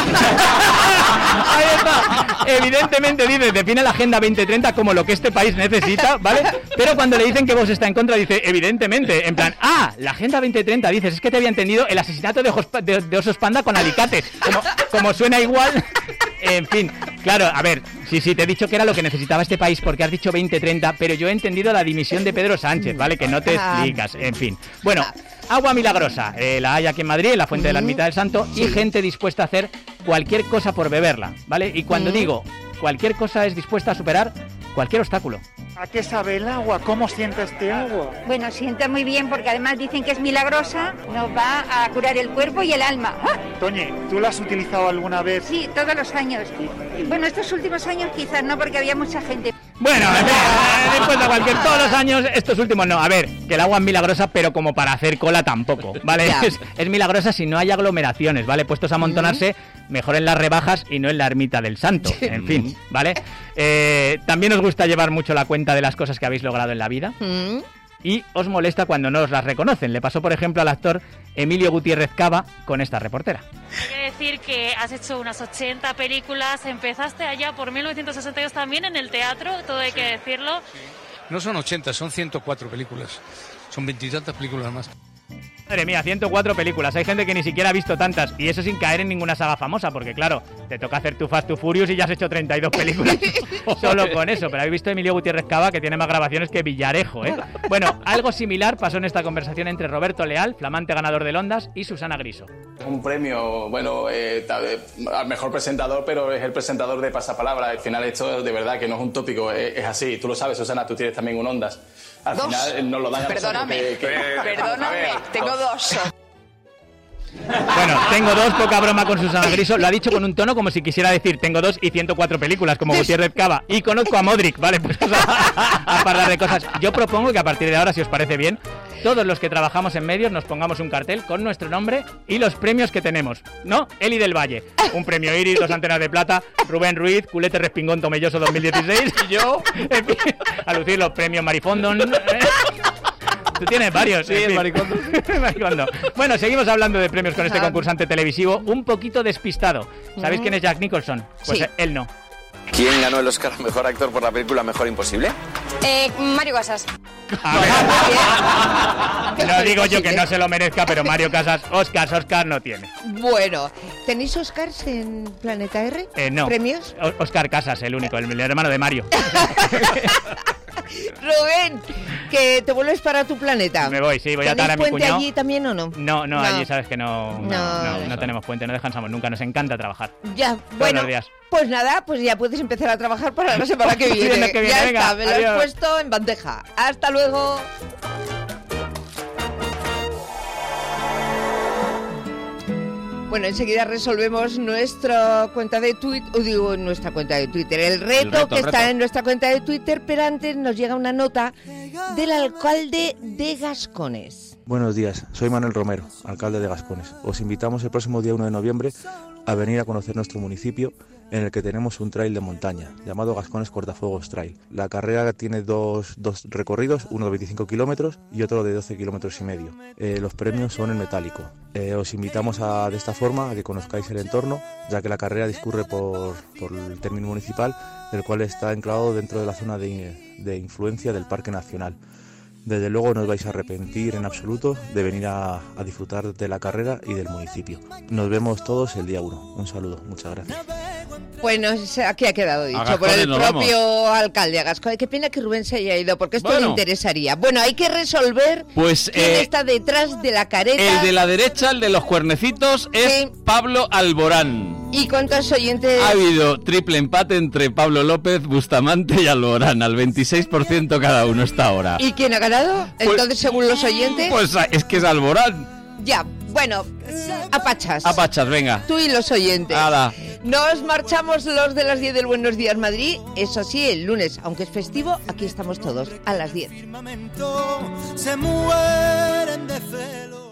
Speaker 15: Ahí está. Evidentemente, dice, define la Agenda veinte treinta como lo que este país necesita, ¿vale? Pero cuando le dicen que Vox está en contra, dice, evidentemente, en plan, ah, la Agenda veinte treinta, dices, es que te había entendido el asesinato de, ojos, de, de osos panda con alicates. Como, como suena igual, en fin. Claro, a ver, sí, sí, te he dicho que era lo que necesitaba este país porque has dicho veinte treinta, pero yo he entendido la dimisión de Pedro Sánchez, ¿vale? Que no te explicas, en fin. Bueno, agua milagrosa, eh, la hay aquí en Madrid, en la fuente de la Ermita del Santo, y gente dispuesta a hacer cualquier cosa por beberla, ¿vale? Y cuando digo cualquier cosa es dispuesta a superar cualquier obstáculo.
Speaker 26: ¿A qué sabe el agua? ¿Cómo sienta este agua?
Speaker 21: Bueno, sienta muy bien porque además dicen que es milagrosa, nos va a curar el cuerpo y el alma. ¡Ah!
Speaker 26: Toñi, ¿tú la has utilizado alguna vez?
Speaker 21: Sí, todos los años. Bueno, estos últimos años quizás no, porque había mucha gente.
Speaker 15: Bueno, en fin, después de cualquier, todos los años, estos últimos no. A ver, que el agua es milagrosa, pero como para hacer cola tampoco, ¿vale? Es, es milagrosa si no hay aglomeraciones, ¿vale? Puestos a amontonarse, mejor en las rebajas y no en la Ermita del Santo, en fin, ¿vale? Eh, también os gusta llevar mucho la cuenta de las cosas que habéis logrado en la vida. Mm. Y os molesta cuando no os las reconocen. Le pasó, por ejemplo, al actor Emilio Gutiérrez Cava con esta reportera.
Speaker 27: Hay que decir que has hecho unas ochenta películas, empezaste allá por mil novecientos sesenta y dos también en el teatro, todo hay sí, que decirlo.
Speaker 28: Sí. No son ochenta, son ciento cuatro películas, son veintitantas películas más.
Speaker 15: Madre mía, ciento cuatro películas. Hay gente que ni siquiera ha visto tantas. Y eso sin caer en ninguna saga famosa. Porque claro, te toca hacer tu Fast to Furious y ya has hecho treinta y dos películas. Solo con eso. Pero habéis visto a Emilio Gutiérrez Cava, que tiene más grabaciones que Villarejo, ¿eh? Bueno, algo similar pasó en esta conversación entre Roberto Leal, flamante ganador del Ondas, y Susana Griso.
Speaker 29: Un premio, bueno, eh, al mejor presentador, pero es el presentador de Pasapalabra. Al final esto de verdad que no es un tópico, es, es así. Tú lo sabes, Susana, tú tienes también un Ondas. Al
Speaker 30: dos.
Speaker 29: final nos lo dan a
Speaker 30: Perdóname,
Speaker 29: que, que...
Speaker 30: perdóname, tengo dos.
Speaker 15: Bueno, tengo dos, poca broma con Susana Griso. Lo ha dicho con un tono como si quisiera decir tengo dos y ciento cuatro películas, como Gutiérrez Cava. Y conozco a Modric, vale, pues o sea, a hablar de cosas. Yo propongo que a partir de ahora, si os parece bien, todos los que trabajamos en medios nos pongamos un cartel con nuestro nombre y los premios que tenemos, ¿no? Eli del Valle, un premio Iris, dos antenas de plata. Rubén Ruiz, culete respingón tomelloso dos mil dieciséis. Y yo, en fin, a lucir los premios Marifondon, ¿eh? Tú tienes varios.
Speaker 28: Sí, el Maricondo.
Speaker 15: Maricondo. Bueno, seguimos hablando de premios con este concursante televisivo un poquito despistado. ¿Sabéis quién es Jack Nicholson? Pues sí. Él no.
Speaker 31: ¿Quién ganó el Oscar a Mejor Actor por la película Mejor Imposible?
Speaker 5: Eh, Mario Casas.
Speaker 15: No digo yo que no se lo merezca, pero Mario Casas, Oscars, Oscar no tiene.
Speaker 2: Bueno, ¿tenéis Oscars en Planeta R?
Speaker 15: Eh, no.
Speaker 2: ¿Premios?
Speaker 15: O- Oscar Casas, el único, el, el hermano de Mario.
Speaker 2: Rubén, que te vuelves para tu planeta.
Speaker 15: Me voy, sí, voy a atar a mi
Speaker 2: puente
Speaker 15: cuñado.
Speaker 2: allí también o no?
Speaker 15: No, no,
Speaker 2: No.
Speaker 15: allí sabes que no, no,
Speaker 2: No.
Speaker 15: no, no tenemos puente, no descansamos nunca, nos encanta trabajar.
Speaker 2: Ya,
Speaker 15: Todos
Speaker 2: bueno,
Speaker 15: los días.
Speaker 2: pues nada, pues ya puedes empezar a trabajar para la semana que
Speaker 15: Sí,
Speaker 2: viene.
Speaker 15: la que viene,
Speaker 2: ya
Speaker 15: venga,
Speaker 2: está, me lo
Speaker 15: adiós.
Speaker 2: has puesto en bandeja. Hasta luego. Bueno, enseguida resolvemos nuestra cuenta de Twitter, digo, nuestra cuenta de Twitter, el reto,
Speaker 3: El reto,
Speaker 2: que
Speaker 3: el
Speaker 2: está
Speaker 3: reto.
Speaker 2: en nuestra cuenta de Twitter, pero antes nos llega una nota del alcalde de Gascones.
Speaker 1: Buenos días, soy Manuel Romero, alcalde de Gascones. Os invitamos el próximo día uno de noviembre a venir a conocer nuestro municipio, en el que tenemos un trail de montaña llamado Gascones Cortafuegos Trail. La carrera tiene dos, dos recorridos, uno de veinticinco kilómetros y otro de doce kilómetros y medio. Eh, los premios son en metálico. Eh, os invitamos a, de esta forma a que conozcáis el entorno, ya que la carrera discurre por, por el término municipal, el cual está enclavado dentro de la zona de, de influencia del Parque Nacional. Desde luego no os vais a arrepentir en absoluto de venir a, a disfrutar de la carrera y del municipio. Nos vemos todos el día uno. Un saludo, muchas gracias.
Speaker 2: Bueno, aquí ha quedado dicho
Speaker 3: Gascones
Speaker 2: por el
Speaker 3: nos
Speaker 2: propio
Speaker 3: vamos.
Speaker 2: alcalde de Gascones. Qué pena que Rubén se haya ido, porque esto
Speaker 3: Bueno.
Speaker 2: le interesaría. Bueno, hay que resolver
Speaker 3: Pues
Speaker 2: quién
Speaker 3: eh,
Speaker 2: está detrás de la careta
Speaker 3: el de la derecha, el de los cuernecitos, es
Speaker 2: Sí.
Speaker 3: Pablo Alborán.
Speaker 2: y cuántos oyentes...
Speaker 3: Ha habido triple empate entre Pablo López, Bustamante y Alborán, al veintiséis por ciento cada uno está ahora.
Speaker 2: ¿Y quién ha ganado? Entonces, según los oyentes...
Speaker 3: Pues es que es Alborán.
Speaker 2: Ya, bueno, a pachas.
Speaker 3: A pachas, venga.
Speaker 2: Tú y los oyentes.
Speaker 3: Hala.
Speaker 2: Nos marchamos los de las diez del Buenos Días Madrid. Eso sí, el lunes, aunque es festivo, aquí estamos todos a las diez.
Speaker 6: Se mueren de celo.